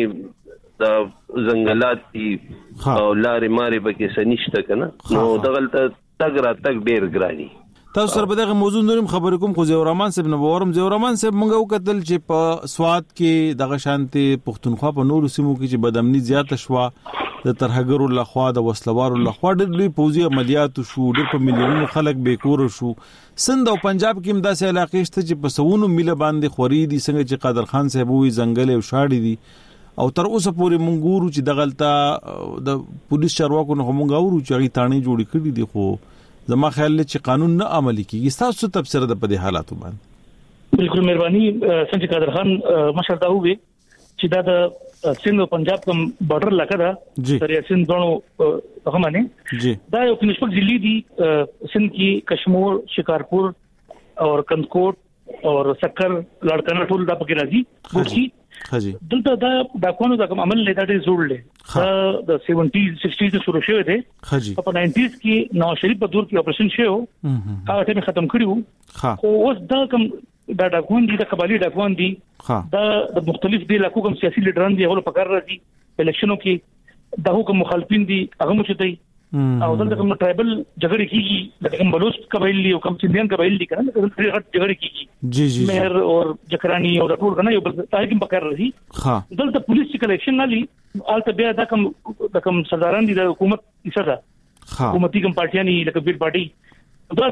د ځنګلات دي او لارې مارې پکې سنشته کنه نو دغلته تګ را تګ ډیر ګرانی. تاسو سره په دغه موضوع نورم خبرې کوم خو زیور رحمان صاحب نو ورم زیور رحمان صاحب موږ وکتل چې په سواد کې دغه شانتي پښتونخوا په نورو سیمو کې چې بدامني زیاته شوه د ترهګرو لخوا د وسلوارو لخوا ډېر لوی پوځي عملیات شو ډېر په میلیونونو خلک بیکور شو. سند او پنجاب کې هم داسې علاقې شته چې په سونو میله باندې خوري دي څنګه چې قادر خان صاحب وی ځنګل او شاړي دي او تر اوسه پورې مونږ ګورو چې دغلطه د پولیس چارواکو نه مونږ اورو چې هغه تانه جوړی کړی دي خو زما خیال چې قانون نه عملي کیږي. تاسو تفسیر د په حالاتو باندې بالکل مهرباني سنجي قادر خان مشر دا وې چې دا د سند او پنجاب کوم بارډر علاقہ ده سره سند دونو هغه معنی جی دا یو نشپک ضلع دي سند کې کشمور شکارپور اور کندکوټ اور سکر لړکانه ټول دا پکې راځي ګوشي حاجی دلته دا ډاکوانو دا کوم عمل لیدا ډېر جوړ لې د سیونټیز سکسټیز شروع شوه دي حاجی په ناینټیز کې نواز شریف په دور کې اپریشن شوه هغه ټیم ختم کړیو خو اوس دا کوم دا ډاکوان دي د قبایلی ډاکوان دي دا د مختلف دي لکه کوم سیاسي لیډران دي هغه په کار راځي الکشنو کې د حکومت مخالفین دي هغه مو چتای او دلته کوم ټرایبل جګړه کیږي د کوم بلوچ قبایلی او کوم سندیان قبایل دي کنه دلته جګړه کیږي جی جی مهر او جکرانی او ټول کنه یو بل تاکي په کار راځي ها دلته پولیس کلیکشن نالي الته بیا دا کوم د کوم سرداران دي د حکومت ایسه حکومتي کوم پارټیانی لکه بیل پارټي دا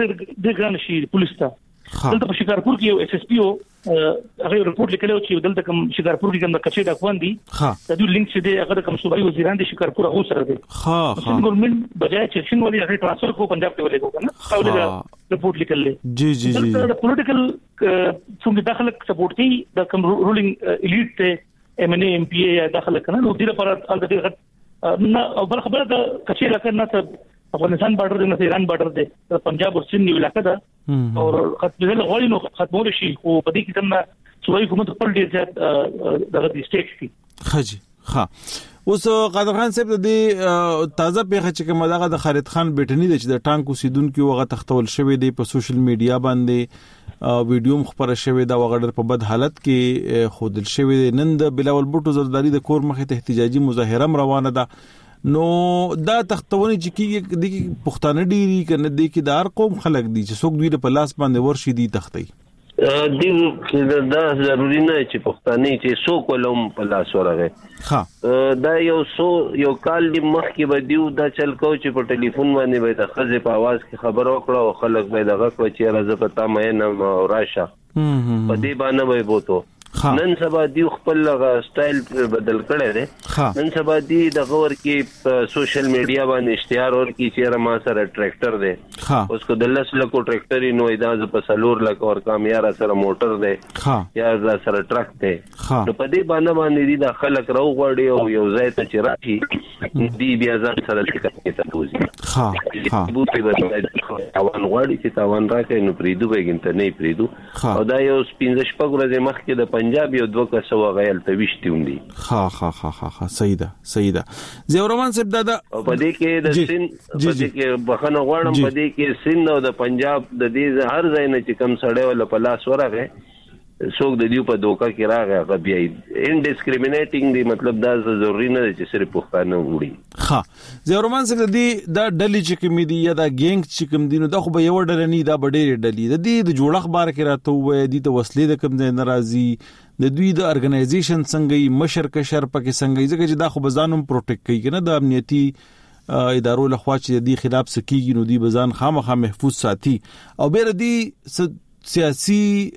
د ګران شي پولیس ته دلته په شکارپور کې یو اس اس پی او هغه رپورت لیکلو چې دلته کوم شکارپور کې کوم کچې ډاکوان دي د دوی لینک چې دی هغه کوم صوبایي وزیران دي شکارپور هغه سره دي ها ها ګورنمنت بجای چې شین ولې هغه ټرانسفر کو پنجاب ته ولې کو کنه خاولې رپورت لیکل جی جی جی د پولیټیکل څنګه داخله سپورټ کوي د کوم رولینګ الیټ ته ایم ان ایم پی ای داخله کنه نو دې لپاره البته نه او بل خبره د کچې لکه نه افغانستان بارډر دی نه ایران بارډر دی پنجاب او سند یو علاقه ده او ختمول غوړي نو ختمول شي خو په دې کې څنګه صوبایي حکومت خپل ډیر زیات دغه د سټیټ کی خجی ها اوس قادر خان صاحب د تازه پیښه چې کومه دغه د خالد خان بیٹنی د چې د ټانکو سیدونکو وغه تختول شوی دی په سوشل میډیا باندې ویډیو مخبره شوی دا وغړر په بد حالت کې خودل شوی نن د بلاول بوټو زرداری د کور مخه ته احتجاجي مظاهره روانه ده نو دا تختونه چې کې د پښتانه ډیری کنه د کې دار قوم خلک دي چې څوک دوی په لاس باندې ورشي دي تختي دی دا ضروری نه چې پښتانه چې څوک ولوم په لاس ورغی. ها دا یو سو یو کال دی مخکې به دیو دا چل کو چې په ټلیفون باندې به د خزه په आवाज کې خبر وکړه او خلک به دغه کو چې راځه پتا مې نه راشه په دې باندې به بوته. نن سبا دی خپل سټایل بدل کړی دی. نن سبا دی د غور کې سوشل میډیا باندې اشتهار ور کې چې ما سره ټریکټر دی اوس کو د لس لکو ټریکټر نو اجازه په سلور لک اور کامیار سره موټر دی یا سره ټرک دی نو په دې باندې باندې دی د خلک راو غړي او یو ځای ته چې راشي دی بیا ځان سره ټیکټ ته توزي. ها ها بوتي به تاوان غړي چې تاوان راکې نو پریدو به ګنت نه پریدو او دا یو سپینځ شپږ ورځې مخکې د پنجاب یو دوه کسو غیل ته وشتوندي. ها ها ها ها صحیح ده صحیح ده. زیورمان صاحب دا په دې کې د سین په دې کې بخنه غواړم په دې کې سین او د پنجاب د دې هر ځای نه چې کم سړی ولا په لاس ورغه څوک د دیو په دوکا کې راغی هغه بیا انډیسکریمینیټینګ دی مطلب دا ضروری نه چې صرف پښتانه وړي. ها زیورمان صاحب دې دا ډلې چې کوم دي یا دا ګینګ چې کوم دي نو دا خو به یو ډله نه دا ډېرې ډلې د دې د جوړخ بار کې راته وې دي ته وسلې د کوم ځای ناراضي د دوی د ارګنایزیشن څنګه مشر کشر پکې څنګه ځکه چې دا خو بزانم پروټیکټ کوي کنه د امنیتي ادارو لخوا چې د خلاف سکیږي نو دی بزان خامخا محفوظ ساتي او بیر دی سیاسی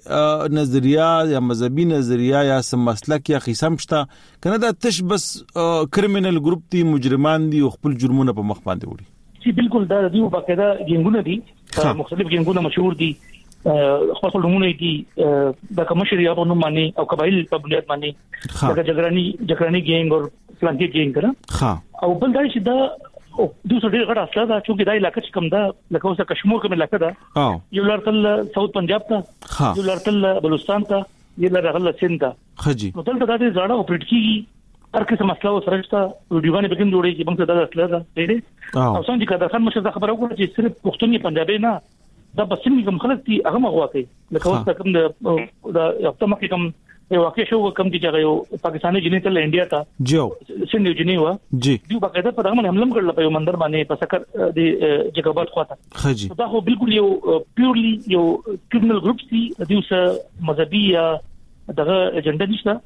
نظریه یا مذهبي نظریه یا سم مسلک یا قسم شته کنه دا تش بس کرمینل ګروپ دي مجرمان دي او خپل جرمونه په مخ باندې وړي. چې بالکل دا دی باقاعده ګنګونه دي مختلف ګنګونه مشهور دي خپل خپل نمونه دي د کمشري په نوم باندې او قبایل په بنیاد باندې دا جګرانی جګرانی ګینګ او فلانکی ګینګ کړه او بل دا چې دا او دوسر ډیر غټ اصله دا چې دا علاقې کوم دا لکه اوسه کشمیر کوم علاقې ده یو لارتل ساوث پنجاب ته یو لارتل بلوچستان ته یو لارغله سند ته خجی نو دلته دا زړه اپریټ کیږي هر څه مسله سره شته ویډیوګانې بګم جوړي چې موږ دا اصله ده دې او څنګه چې دا خان مشه خبره وکړه چې صرف پښتوني پنجابي نه دا بسنګ کوم خلک دي هغه مغوا کوي لکه اوسه کوم دا یو تمه کې کوم یو واقع شو کوم دي چې یو پاکستاني جنې تل انډیا ته جو سند جنې و جی دی باقاعده په دغه حمله کړل په یو منظر باندې په سکر د جګابات خواته خجی دا خو بالکل یو پیورلی یو کرمینل ګروپ دي د اوسه مذهبي یا دغه ایجنډا نشته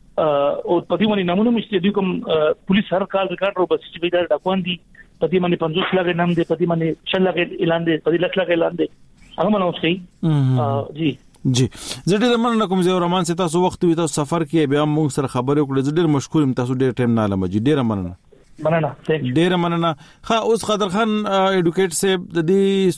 او په دې باندې نمونه مشته دي کوم پولیس هر کال ریکارډ رو بس چې به دا ډاکوان دي په دې باندې پنځوس لغه نام دي په دې باندې شل لغه اعلان دي په دې لک لغه اعلان دي هغه منوس کوي. جی جی زه ډېر مننه کوم زه رومان سي تاسو وخت وي تاسو سفر کې بیا موږ سره خبرې وکړو زه ډېر مشکور یم تاسو ډېر ټایم نه لمه جی ډېر مننه مننه ډېر مننه. ها اوس قادر خان اډوکیټ صاحب د دې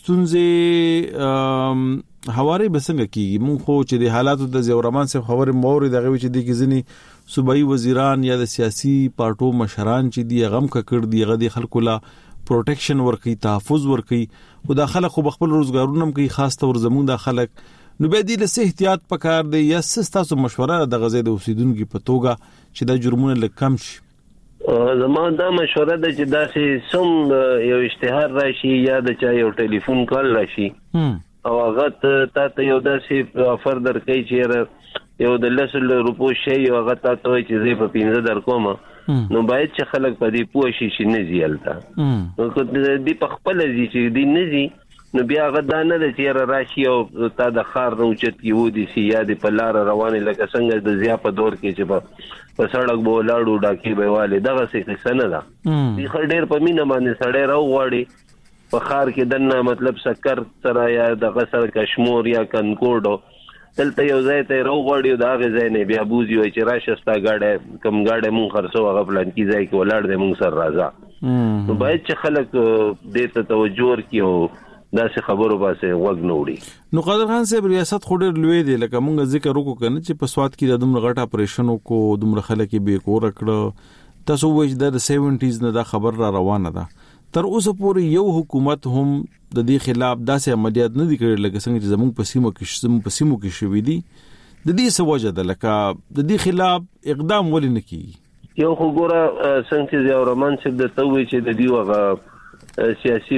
ستونزې حواري بسنګ کیږي مونږ خو چې د حالاتو د زه رومان سي خبرې موري دغه چې د کې ځنی صوبایي وزیران یا د سیاسي پارټو مشران چې دی غم کړ دی غدي خلکو لا پروټیکشن ورکي تحفظ ورکي او د خلک خو خپل روزګارونه کوي خاص تور زموږ د خلک نو به دې له احتیاط پکار دی یا تاسو مشوره د غزې د اوسیدونکو په توګه چې د جرمونو لکم شي. زموږ دا مشوره ده چې دا سم یو اشتهار راشي یا د چا یو ټلیفون کال راشي او هغه ته ته یو داسې افر درکې چې یو د لسل روپو شی او هغه ته چې زه په پینځه در کوم نو باید چې خلک په دې پوه شي چې نه زیالتا نو دې په خپل ځي چې دې نه زی نو بیا غدا نه د چیر راشي او تا د خار روچت کی ودی سی یاد په لار روانه لکه څنګه د زیا په دور کې چې په سړک بو لاړو ډاکی به والي دغه څه څه نه ده دي خډیر په مینه باندې سړی راو واړي په خار کې دنه مطلب سکر سره یا دغه سره کشمیر یا کنکوډو دلته یو ځای ته راو واړي دا غځای نه بیا بوزي وي چې راشستا گاډه کم گاډه مون خرڅو هغه پلان کې ځای کې ولاړ دې مون سر راځه نو باید چې خلک دې ته توجه ورکړي دا څه خبرو باسه وګ نوړي. نو قادر خان صاحب ریاست خو ډېر لوی دی لکه مونږ ذکر وکړو کنه چې په سواد کې د دومره غټ اپریشن کو دومره خلک به کور کړه تاسو وایي د سیونټیز نه دا خبر را روانه ده تر اوسه پورې یو حکومت هم د دې خلاف داسې عملیات نه دي کړل لکه څنګه چې زموږ پسیمو کې زموږ پسیمو کې شوې دي د دې څه وجه ده لکه د دې خلاف اقدام ولې نه کیږي. یو خو ګوره څنګه چې یو رومان چې د توې چې د دیو هغه سیاسي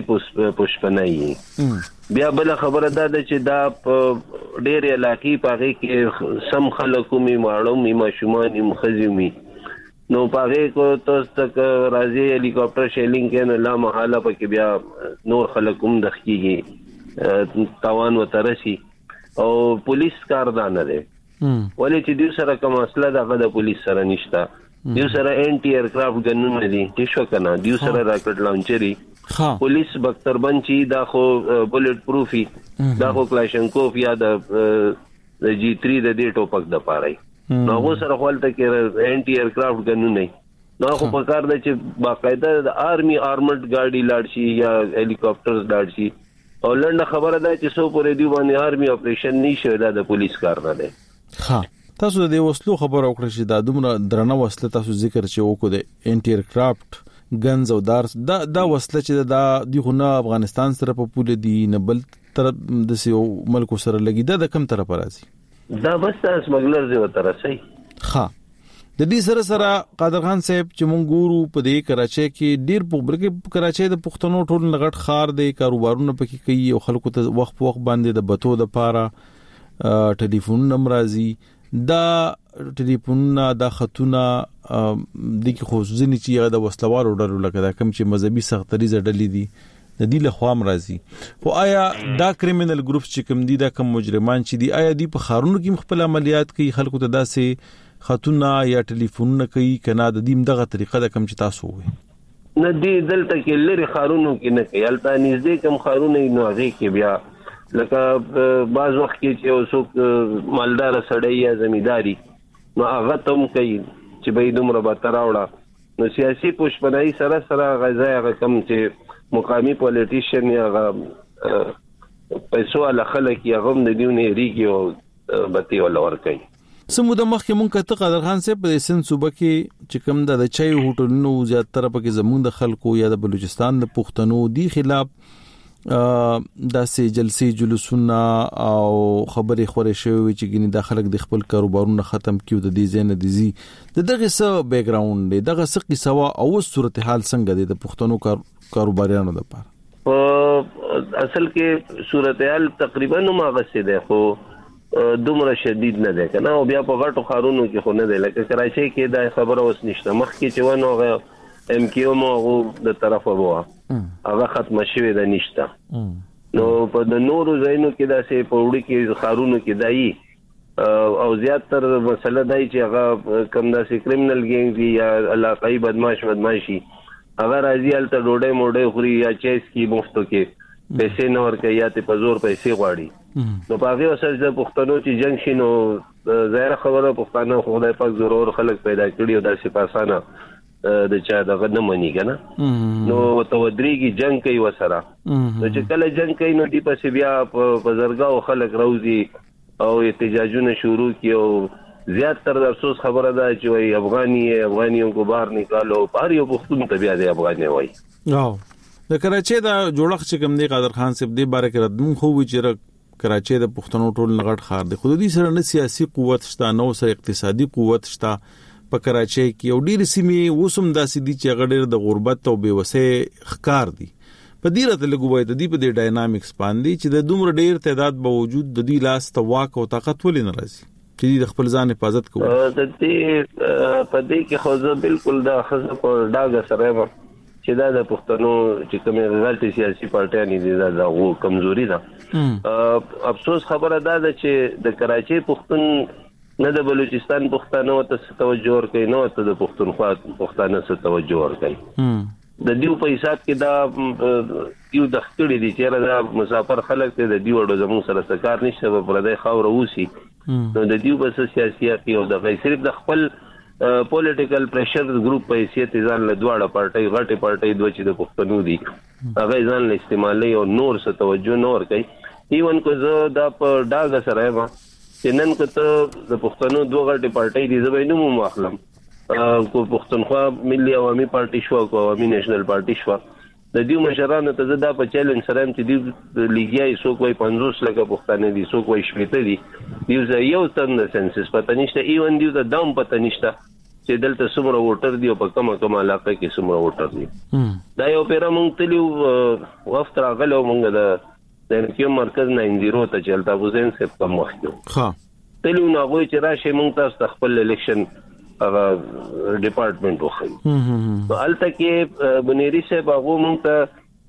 پوسپنای بیا بل خبره ده چې دا ډېر علاقې پاره کې سم خلکو می ماړو می ماشومان می خزیومي نو پاره کو تاسو تک راځي هلیکاپټر شیلینګ کې نه لا محاله پکې بیا نور خلکوم دخکیږي تاوان وترسي او پولیس کار دا نه دی ولې چې دوی سره کوم اصله دغه د پولیس سره نشته دوی سره انټي ایرکرافټ ګنونه دي چې شو کنه دوی سره راکټ لانچري پولیس بختربند چې دا خو بولټ پروفي دا خو کلاشنکوف یا د جی تھری د دې ټوپک د پاره نو هغه سره خپلته کې انټي ایرکرافټ ګنونه نو خو په کار د چې باقاعده د آرمي آرمډ ګاډي لاړ شي یا هلیکاپټرز لاړ شي او لنډه خبره ده چې سو پورې دی باندې آرمي اپریشن نشي دا د پولیس کار نه دی. ها تاسو د وسلو خبر او کړی چې دا دومره درنه وسله تاسو ذکر چې وکړو د انټي ایرکرافټ ګنز او دارس دا دا وسله چې دا د خونه افغانستان سره په پوله دی نه بل طرف د سیو ملک سره لګی دا د کم طرف راځي دا بس سمګلر دی وته راځي. ها د دې سره سره قادر خان صاحب چې مونږ ګورو په دې کراچۍ کې ډیر په بلکې کراچۍ د پښتنو ټول نغټ خار دی کاروبارونه پکې کوي او خلکو ته وخت په وخت باندې د بتو د پاره ټلیفون نمرازي دا ټلیفونونه دا خطونه د کی خصوصي چې د وسلوالو ډلو لکه دا کم چې مذهبي سختري زړلې دي د دې له خوام راځي خو آیا دا کریمینل ګروپ چې کوم دي دا کم مجرمان چې دي آیا دی په خارونو کې خپل عملیات کوي خلکو ته داسې خطونه یا ټلیفونونه کوي کنه د دې دغه طریقه د کم چې تاسو وې نه دی دلته کې لری خارونو کې نه کوي البته نږدې کم خارونه نو هغه کې بیا لکه بعض وخت کې چې اوسو مالدار سړی یا زمینداری نو هغه تم کوي چې به دومره به تراوړه نو سیاسي پوښتنای سره سره غزا هغه کم چې مقامی پولیټیشن یا پیسو له خلک یا غم د دیونه ریګي او بتی ولا ور کوي سمو د مخ کې مونږ ته قادر خان صاحب په سن صوبه کې چې کوم د چای هوټلونو زیاتره پکې زموږ د خلکو یا د بلوچستان د پښتنو دی خلاف داسې جلسې جلوسونه او خبرې خورې شوی چې ګینه د خلک د خپل کاروبارونه ختم کیو د دې زین د زی د دغه څه بیک گراوند دی دغه څه قصه او صورتحال څنګه دی د پښتنو کاروباریانو لپاره اصل کې صورتحال تقریبا نو ماغسه ده خو دومره شدید نه ده کنه او بیا په غټو خارونو کې خو نه ده لکه کراچۍ کې دا خبره اوس نشته مخ کې چې ونه ام کیو مو د طرفه وو هغه ختم شوی د نشته نو په د نورو ځایونو کې دا سه په وړي کې خارونو کې دای او زیاتره مسله دای چې هغه کم داسې کریمینل ګینګ دی یا علاقائی بدمعاش بدمعشي هغه راځي الته ډوډۍ موډۍ خوري یا چیس کی مفتو کې پیسې نور کوي یا ته په زور پیسې غواړي نو په هغه وسه د پښتنو چې جنگ شینو ظاهر خبره پښتنو خدای پاک ضرور خلک پیدا کړی او داسې پاسانه د چا دغه نه منی کنه نو تودریږي جنگ کوي وسره نو چې کله جنگ کوي نو دی پس بیا په زرګاو خلک راوځي او احتجاجونه شروع کیو زیات تر افسوس خبره ده چې وای افغاني افغانیوں کو بهر نکالو پاریو پختون ته بیا د افغاني وای او د کراچۍ دا جوړخ چې کوم دی قادر خان صاحب دی باره کې ردمون خو وی چې کراچۍ د پښتنو ټول نغټ خار دی خو دې سره نه سیاسي قوت شته نو سره اقتصادي قوت شته په کراچۍ کې او ډېر سیمې وسوم داسې دي چې غډېر د غربت او بیوسه ښکار دي په دې راته لګوي د دې په دې ډاینامیکس باندې چې د دومره ډېر تعداد باوجود د دې لاس تواک او طاقت ولې ناراضي چې د خپل ځان حفاظت کوي د دې په دې کې خو زه بالکل دا خزه په ډاګه سره ما چې دا د پښتنو چې کومه غلطي سیاسي پارټیان دي دا د کمزوري ده افسوس خبره ده چې د کراچۍ پښتون نه د بلوچستان پښتنو ته توجه ور کوي نو ته د پښتونخوا پښتانه ته توجه ور کوي د دیو په حساب کې دا یو د خړې دي چې دا مسافر خلک ته د دیو ډو زمو سره سکار نشته په پردې خاور وسی نو د دیو په سیاسي او د غیر صرف د خپل پولیټیکل پریشر ګروپ په حیثیت ځان له دواړه پارټي غټي پارټي دوی چې د پښتنو دي هغه ځان له استعمالي او نور څه توجه نور کوي ایون کو زه دا په ډاګه سره ما نن کته د پښتنو دوه غټي پارټي دي زبې نوم واخلم کو پښتونخوا ملي عوامي پارټي شو کو عوامي نېشنل پارټي شو د دې مشرانو ته دا په چیلنج سره چې دی لیګي سو کوئی پنځوس لکه پښتانه دي سو کوئی شپته دي یو یو تن سنسس پته نشته ایون دی د دام پته نشته چې دلته څومره ووټر دی او په کومه کومه علاقه کې څومره ووټر دي دا یو پیرا مونږ تلیو وخت راغلو مونږ د د کیو مرکز نه انځیرو ته چلتا وزین سپ کم وخت ها تلیو نو غوي چې راشه مونږ تاسو خپل الیکشن هغه ډپارټمنټ وخی نو الته کې بنيري صاحب هغه مونږ ته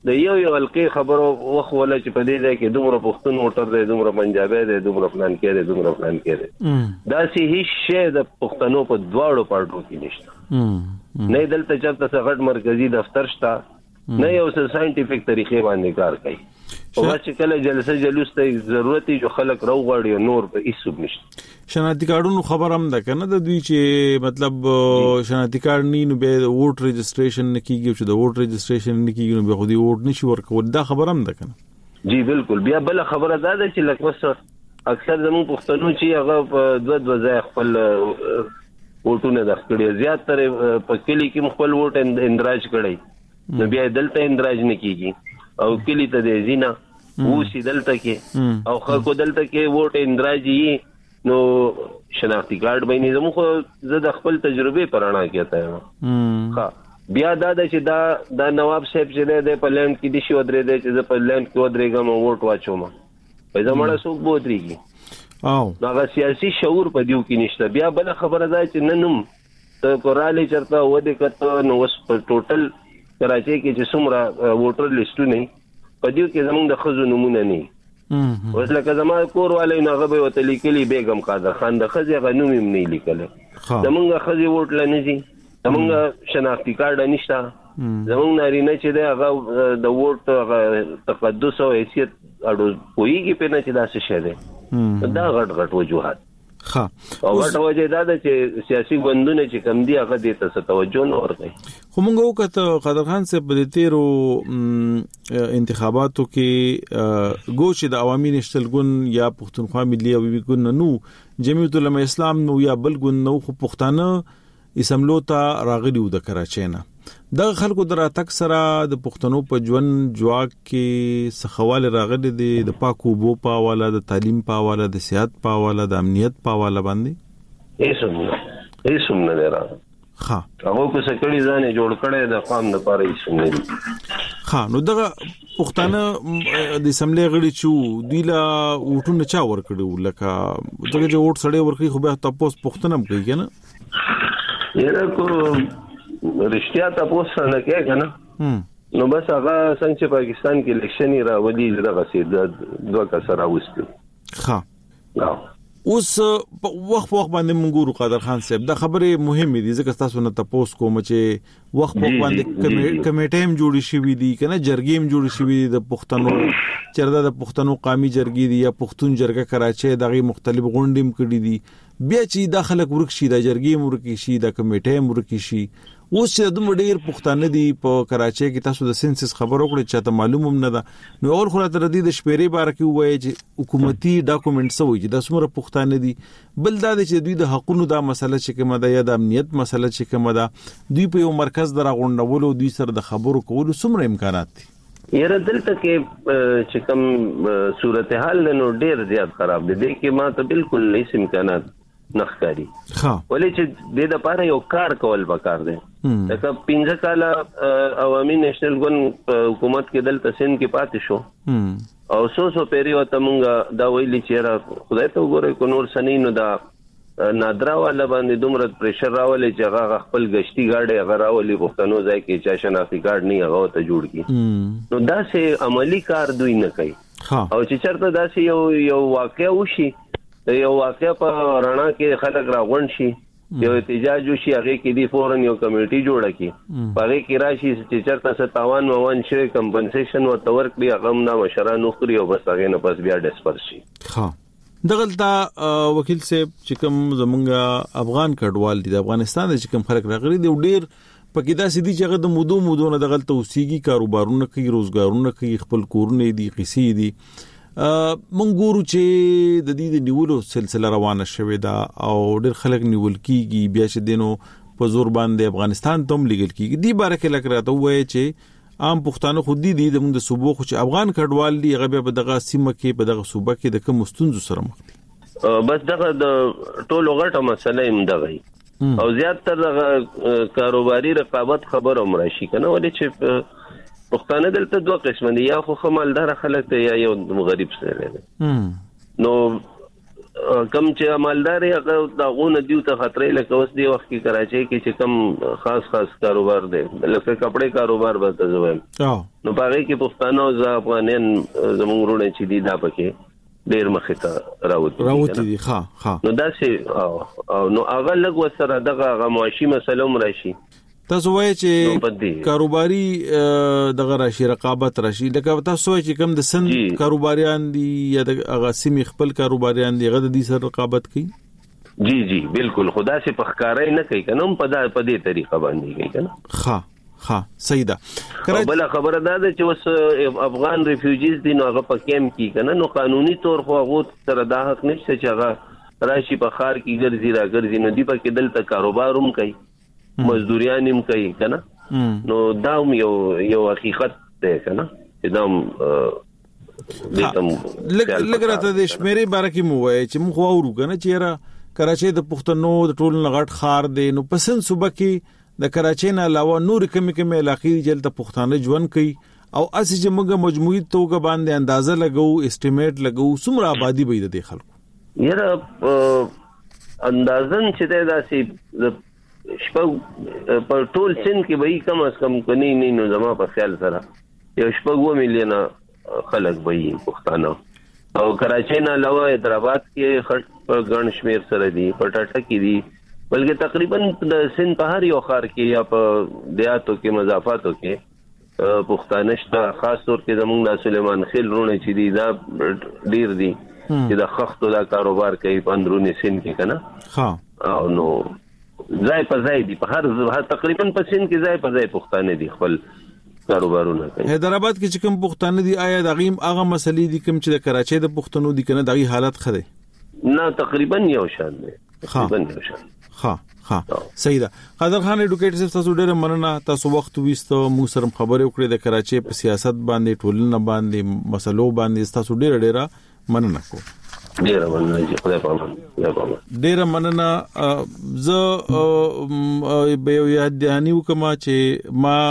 د یو یو الکه خبرو وخت ولا چې په دې ځای کې دومره پښتون موټر دی دومره پنجابي دی دومره پلان کې دی دومره پلان کې دی دا سي هیڅ شی د پښتنو په دواړو پارټو کې نشته نه دلته چرته څه مرکزی دفتر شته نه یو څه ساينټیفیک طریقې باندې کار کوي او چې کله جلسه جلوس ته ضرورت جو خلک راو غواړي نور په هیڅ نشته شناختی کارډونو خبر هم ده کنه د دوی چې مطلب شناختی کارت نه نو به ووټ رجسټریشن نه کیږي چې د ووټ رجسټریشن نه کیږي نو به خو دی ووټ نشي ورکول دا خبر هم ده کنه جی بالکل بیا بل خبره ده چې لکه وسه اکثر زموږ پښتنو چې هغه په دوه دوه ځای خپل ووټونه دخکړي زیات تر په کلی کې خپل ووټ اندراج کړي نو بیا دلته اندراج نه کیږي او کلی ته دی زینا و سی دلته کې او خلکو دلته کې ووټ اندراجي نو شناختی کارت باندې زموږ خو زه د خپل تجربه پرانا کېته یم ها بیا دا چې دا د نواب صاحب چې د پلان کې دي شو درې د چې په لند کې ودرېګم ووټ واچوم په زموږه څوک بوتريږي او دا سیاسي شعور په دیو کې نشته بیا بل خبره ده چې ننم ته کوراله چرته و دې کته نو وس په ټوټل کراچي کې چې څومره ووټر لیستونه په دیو کې زمونږ د خزو نمونه نه اوس لکه زما کور والے نه غبه وته لیکلي بیگم قادر خان د خزي غنوم هم نه لیکل زمونږ خزي ووټ لنيږي زمونږ شناختی کارت نشته زمونږ نارینه چې د هغه د ووټ تقدس او حیثیت اړو کویږي په نه چې دا څه شه ده دا غټ غټ وجوهات ها او غټ وجه دا ده چې سیاسي ګوندونه چې کم دي هغه دې ته توجه نه ورکوي خو موږ وکړه قادر خان صاحب د تیرو انتخاباتو کې ګوش د عوامي نشتل ګوند یا پښتونخوا ملي او وی ګوند نو جمعیت العلماء اسلام نو یا بل ګوند نو خو پښتانه اسمبلو ته راغلي و د کراچۍ نه د خلکو دراتک سره د پښتنو په ژوند جواک کې سخوال راغلي دي د پاکو بو په والا د تعلیم په والا د صحت په والا د امنیت په والا باندې هیڅ هیڅ نه درا ها هغه کو سکړی ځانې جوړ کړي د قام لپاره هیڅ نه دي ها نو دغه پښتانه د اسمبلی غړي چې دیلا وټونه چا ور کړو لکه دغه چې وټ سړی ور کوي خو به تاسو پښتنم کوي کنه یره کو رښتیا تاسو نه کې کنه نو بس هغه څنګه چې پاکستان کې الیکشن راولي دغه سید دوه کسر اوستو ها اوس وخت وخت باندې مونږ قادر خان صاحب دا خبره مهمه دي ځکه تاسو نه تاسو کوم چې وخت وخت باندې کمیټه هم جوړی شوې دي کنه جرګې هم جوړی شوې دي د پښتنو چردا د پښتنو قومي جرګې دي یا پښتون جرګه کراچۍ دغه مختلف غونډې هم کړې دي بیا چې د خلک ورکشي د جرګې مرکې شي د کمیټې مرکې شي اوس چې د ډېر پښتانه دي په کراچۍ کې تاسو د سنسس خبر وکړئ چې ته معلوم هم نه ده نو اول خو تر دې د شپېرې بار کې وایي چې حکومتي ډاکومېنټ سوي چې د سمره پښتانه دي بل دا چې دوی د حقونو دا مسله چې کومه ده یا د امنیت مسله چې کومه ده دوی په یو مرکز دراغونډولو دوی سره د خبرو کولو څومره امکانات دي یره دلته کې چې کوم صورتحال نو ډېر زیات خراب دي کې ما ته بالکل هیڅ امکانات نخکاری ها ولې چې د د پاره یو کار کول پکار دی لکه پنځه کاله عوامي نېشنل ګوند حکومت کې دلته سند کې پاتې شو او سو سو پیری وته مونږه دا ویلي چې را خدای ته وګورئ کو نور سنې نو دا نادرا والا باندې دومره پریشر راولي چې هغه خپل گشتي گاډي هغه راولي پښتنو ځای کې چې شناختی کارت نه هغه ته جوړ کی نو دا سه عملی کار دوی نه کوي او چې چرته دا سه یو یو واقع وشي یو واقع په رڼا کې خلک راغون شي یو احتجاج وشي هغه کې دی فورن یو کمیټي جوړه کی هغه کې راشي چې چرته ستاوان موان شي کمپنسیشن او تور کړی هغه نه مشرانو خوري او بس هغه نه پس بیا ډسپرس شي ها دغلطه وکیل صاحب چې کوم زمونږ افغان کډوال دي د افغانستان چې کوم خلک راغلي دي ډیر پکې دا سدي چې هغه د مودو مودو نه دغلطه اوسېږي کاروبارونه کوي روزګارونه کوي خپل کورونه دي قصې دي مونږ ګورو چې د دې د نیولو سلسله روانه شوې ده او ډېر خلک نیول کیږي بیا چې دینو په زور باندې افغانستان ته هم لګل کیږي دی باره کې لکه راته وایي چې عام پښتانه خو دي د موږ د صوبو خو چې افغان کډوال دي هغه په دغه سیمه کې په دغه صوبه کې د کوم مستونزو سره مخ دي بس دغه د ټولو غټه مسله هم دغه او زیات تر دغه کاروباري رقابت خبره هم راشي کنه ولې چې پښتانه دلته دوه قسم دي یا خو خمالدار خلک ته یا یو غریب سره دي نو کم چې مالدار هغه دا غونه دیو ته خطرې لکه اوس دی وخت کې کراچي کې چې کم خاص خاص کاروبار دی لکه کپڑے کاروبار به تزویم نو پاره کې پښتانه او افغانان زموږ ورونه چې دی دا پکې ډیر مخه ته راوتی راوتی ها ها نو دا چې نو هغه لګ وسره دغه معاشي مسله هم راشي تاسو وایي چې کاروباري دغه راشي رقابت راشي لکه تاسو وایي چې کوم د سند کاروباریان دي یا د هغه سیمې خپل کاروباریان دي هغه د دې سره رقابت کوي جی جی بالکل خدا سے پخکارای نه کوي کنه په دا په دې طریقه باندې کوي کنه ها ها صحیح ده بل خبره ده چې اوس افغان ریفیوجیز دي نو هغه په کیم کې کنه نو قانوني طور خو هغه سره دا حق نشته چې هغه راشي په خار کې ګرځي را ګرځي نو دی په کې دلته کاروبار هم کوي مزدوریان هم کوي کنه نو دا یو یو حقیقت ده کنه چې دا لګ لګ راته د شمیرې باره کې مو وایي چې موږ وورو کنه چې را کراچي د پښتنو د ټول نغټ خار دی نو پسند صوبه کې د کراچي نه علاوه نور کمی کمی علاقې جلته پښتانه ژوند کوي او اسی چې موږ مجموعي توګه باندې اندازه لګو اسټیمیټ لګو څومره آبادی به د خلکو یره اندازن چې دا سي شپږ پر ټول سن کې به کم از کم کني نه نو زما په خیال سره یو شپږ و میلیون خلک به پښتانه او کراچي نه علاوه حیدرآباد کې خټ په ګڼ شمیر سره دي پټاټا کې دي بلکې تقریبا د سن په هر یو خار کې یا په دیاتو کې مضافاتو کې پښتانه شته خاص طور کې زمونږ د سلیمان خیل رونه چې دي دا ډیر دي چې د خښتو دا کاروبار کوي په اندرونی سن کې کنه ها او نو ځای په ځای دي په هر تقریبا په سین کې ځای په ځای پښتانه دي خپل کاروبارونه کوي حیدرآباد کې چې کوم پښتانه دي آیا دغه هغه مسلې دي کوم چې د کراچي د پښتنو دي کنه دغه حالت خده نه تقریبا یو شان دي تقریبا یو شان ها ها صحیح ده قادر خان ایډوکیټر صاحب تاسو ډېر مننه تاسو وخت وېستو مو سره خبرې وکړې د کراچي په سیاست باندې ټولنه باندې مسلو باندې تاسو ډېر ډېر مننه کوم ډیر مننه چې خدای پامه ډیر مننه زه به یاد دهانی وکما چې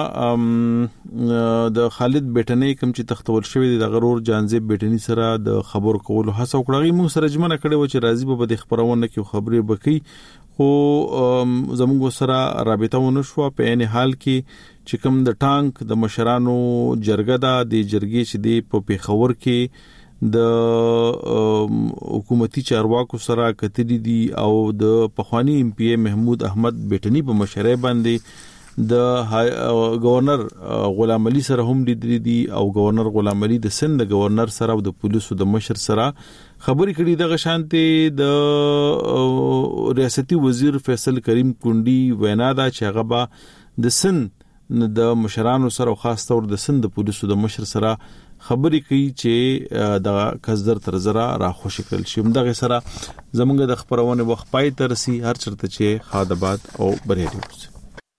ما د خالد بیٹنی کوم چې تختول شوی د غرور جانزیب بیٹنی سره د خبر کولو هڅه وکړی مو سره جمعنه کړي و چې راضی به د خبرونه کې خبرې بکی خو زموږ سره رابطه ونه شو په ان حال کې چې کوم د ټانک د مشرانو جرګه دا د جرګې چې دی په پیښور کې د حکومتي چارواکو سره کتلی دي او د پخوانی ایم پی ای محمود احمد بیٹنی په مشرۍ باندې د گورنر غلام علي سره هم لیدلي دي او گورنر غلام علي د سند گورنر سره او د پولیسو د مشر سره خبرې کړي د شانتي د ریاستي وزیر فیصل کریم کونډي وینا دا چې هغه با د سند د مشرانو سره خاص تور د سند د پولیسو د مشر سره خبرې کوي چې د کزدر تر زرا را خوشی کړل شي دغه سره زمونږ د خبرونه وخت پای تر سي هر چرته چې خادباد او بریالي وي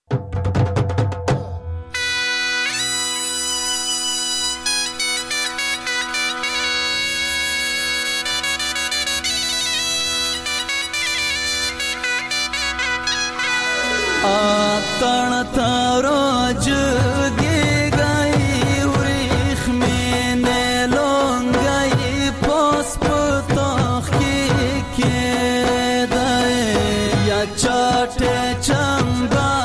آتن تاراج چاٹے چمبا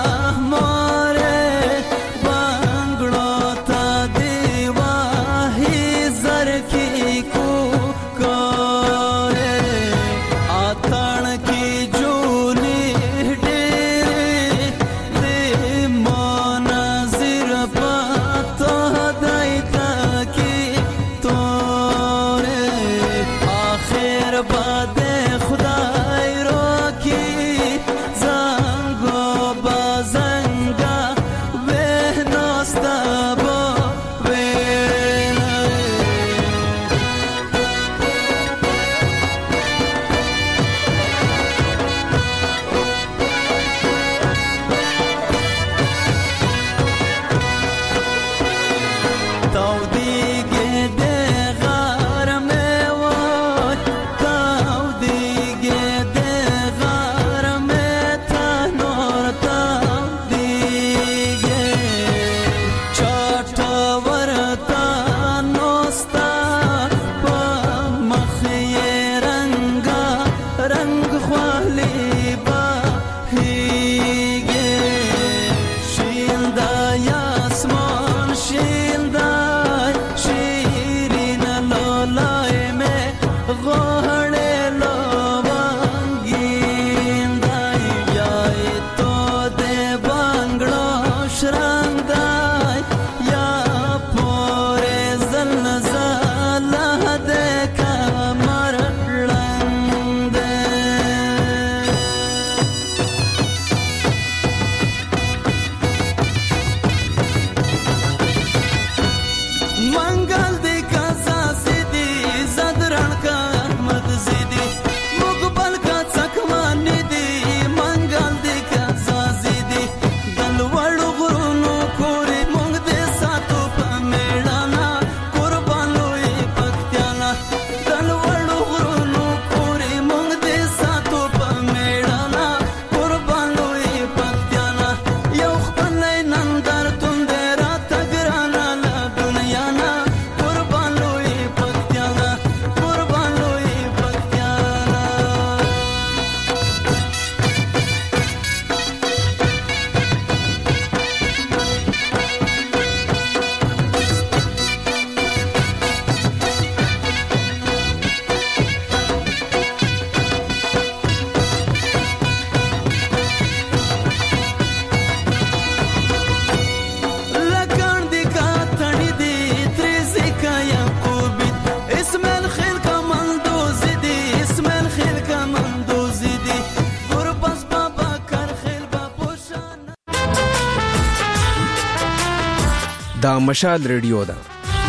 مشال ریډیو ده.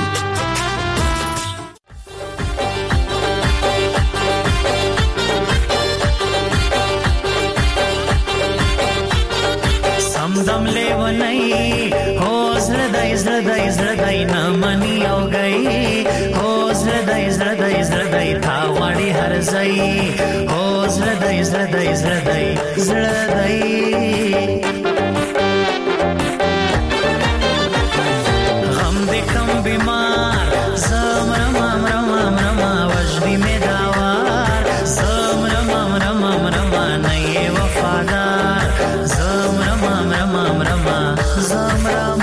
سمدم لیونی هو زړه دای زړه دای زړه دای نه منی او گئی هو زړه دای زړه دای زړه دای تا وړي هر ځای هو زړه دای زړه دای زړه دای زړه دای غم دې کم بیمار زم رم رم رم وجدي می داوار زم رم رم رم نه وفادار زم رم رم رم زم رم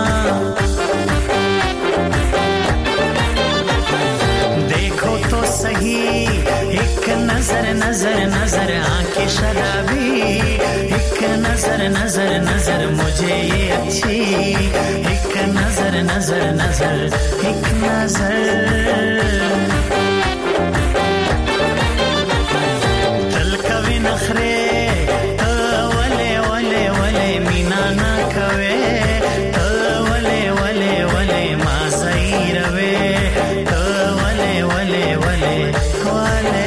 देखो तो सही एक नजर नजर नजर आंखें शराबी एक नजर नजर नजर मुझे ये अच्छी एक नजर नजर नजर एक नजर तल कभी नखरे वले वले वले मीना ना कवे वले वले वले मासई रवे वले वले वले वले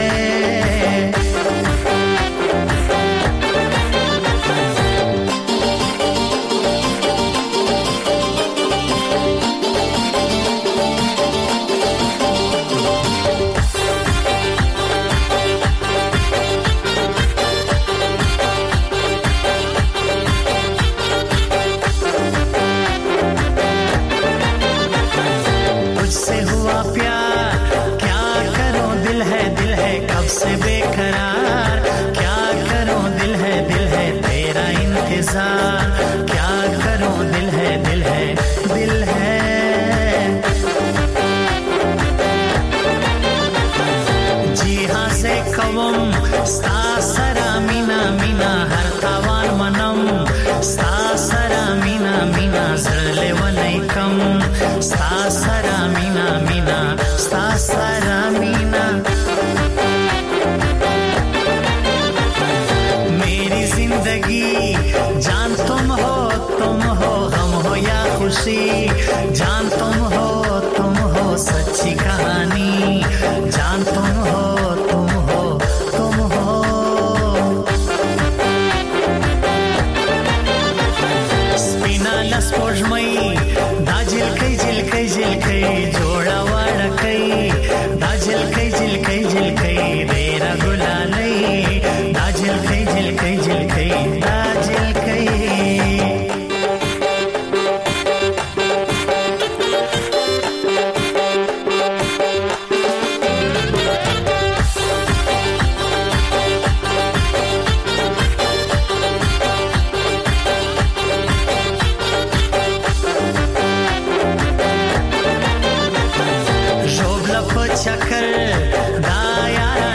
तुझसे हुआ प्यार क्या करूं दिल है दिल है कब से बेकरार क्या करूं दिल है दिल है तेरा इंतजार क्या करूं दिल है दिल है दिल है जी हाँ से कवम स्ता सरा मीना मीना हर तावान मनम स्ता सरा मीना मीना जरले वनै कम स्ता सरा मीना मीना स्ता सरा मीना मेरी जिंदगी जान तुम हो तुम हो गम हो या खुशी जान तुम हो तुम हो सच्ची कहानी जान तुम हो तुम हो तुम हो स्पिना लस्पोजमई दा झिलकै झिलकै झिलकै जोड़ा वाडकै दा झिलकै झिलकै झिलकै रेरा गुलालै दा झिलकै झिलकै झिलकै दा झिलकै चक्कर दा यारा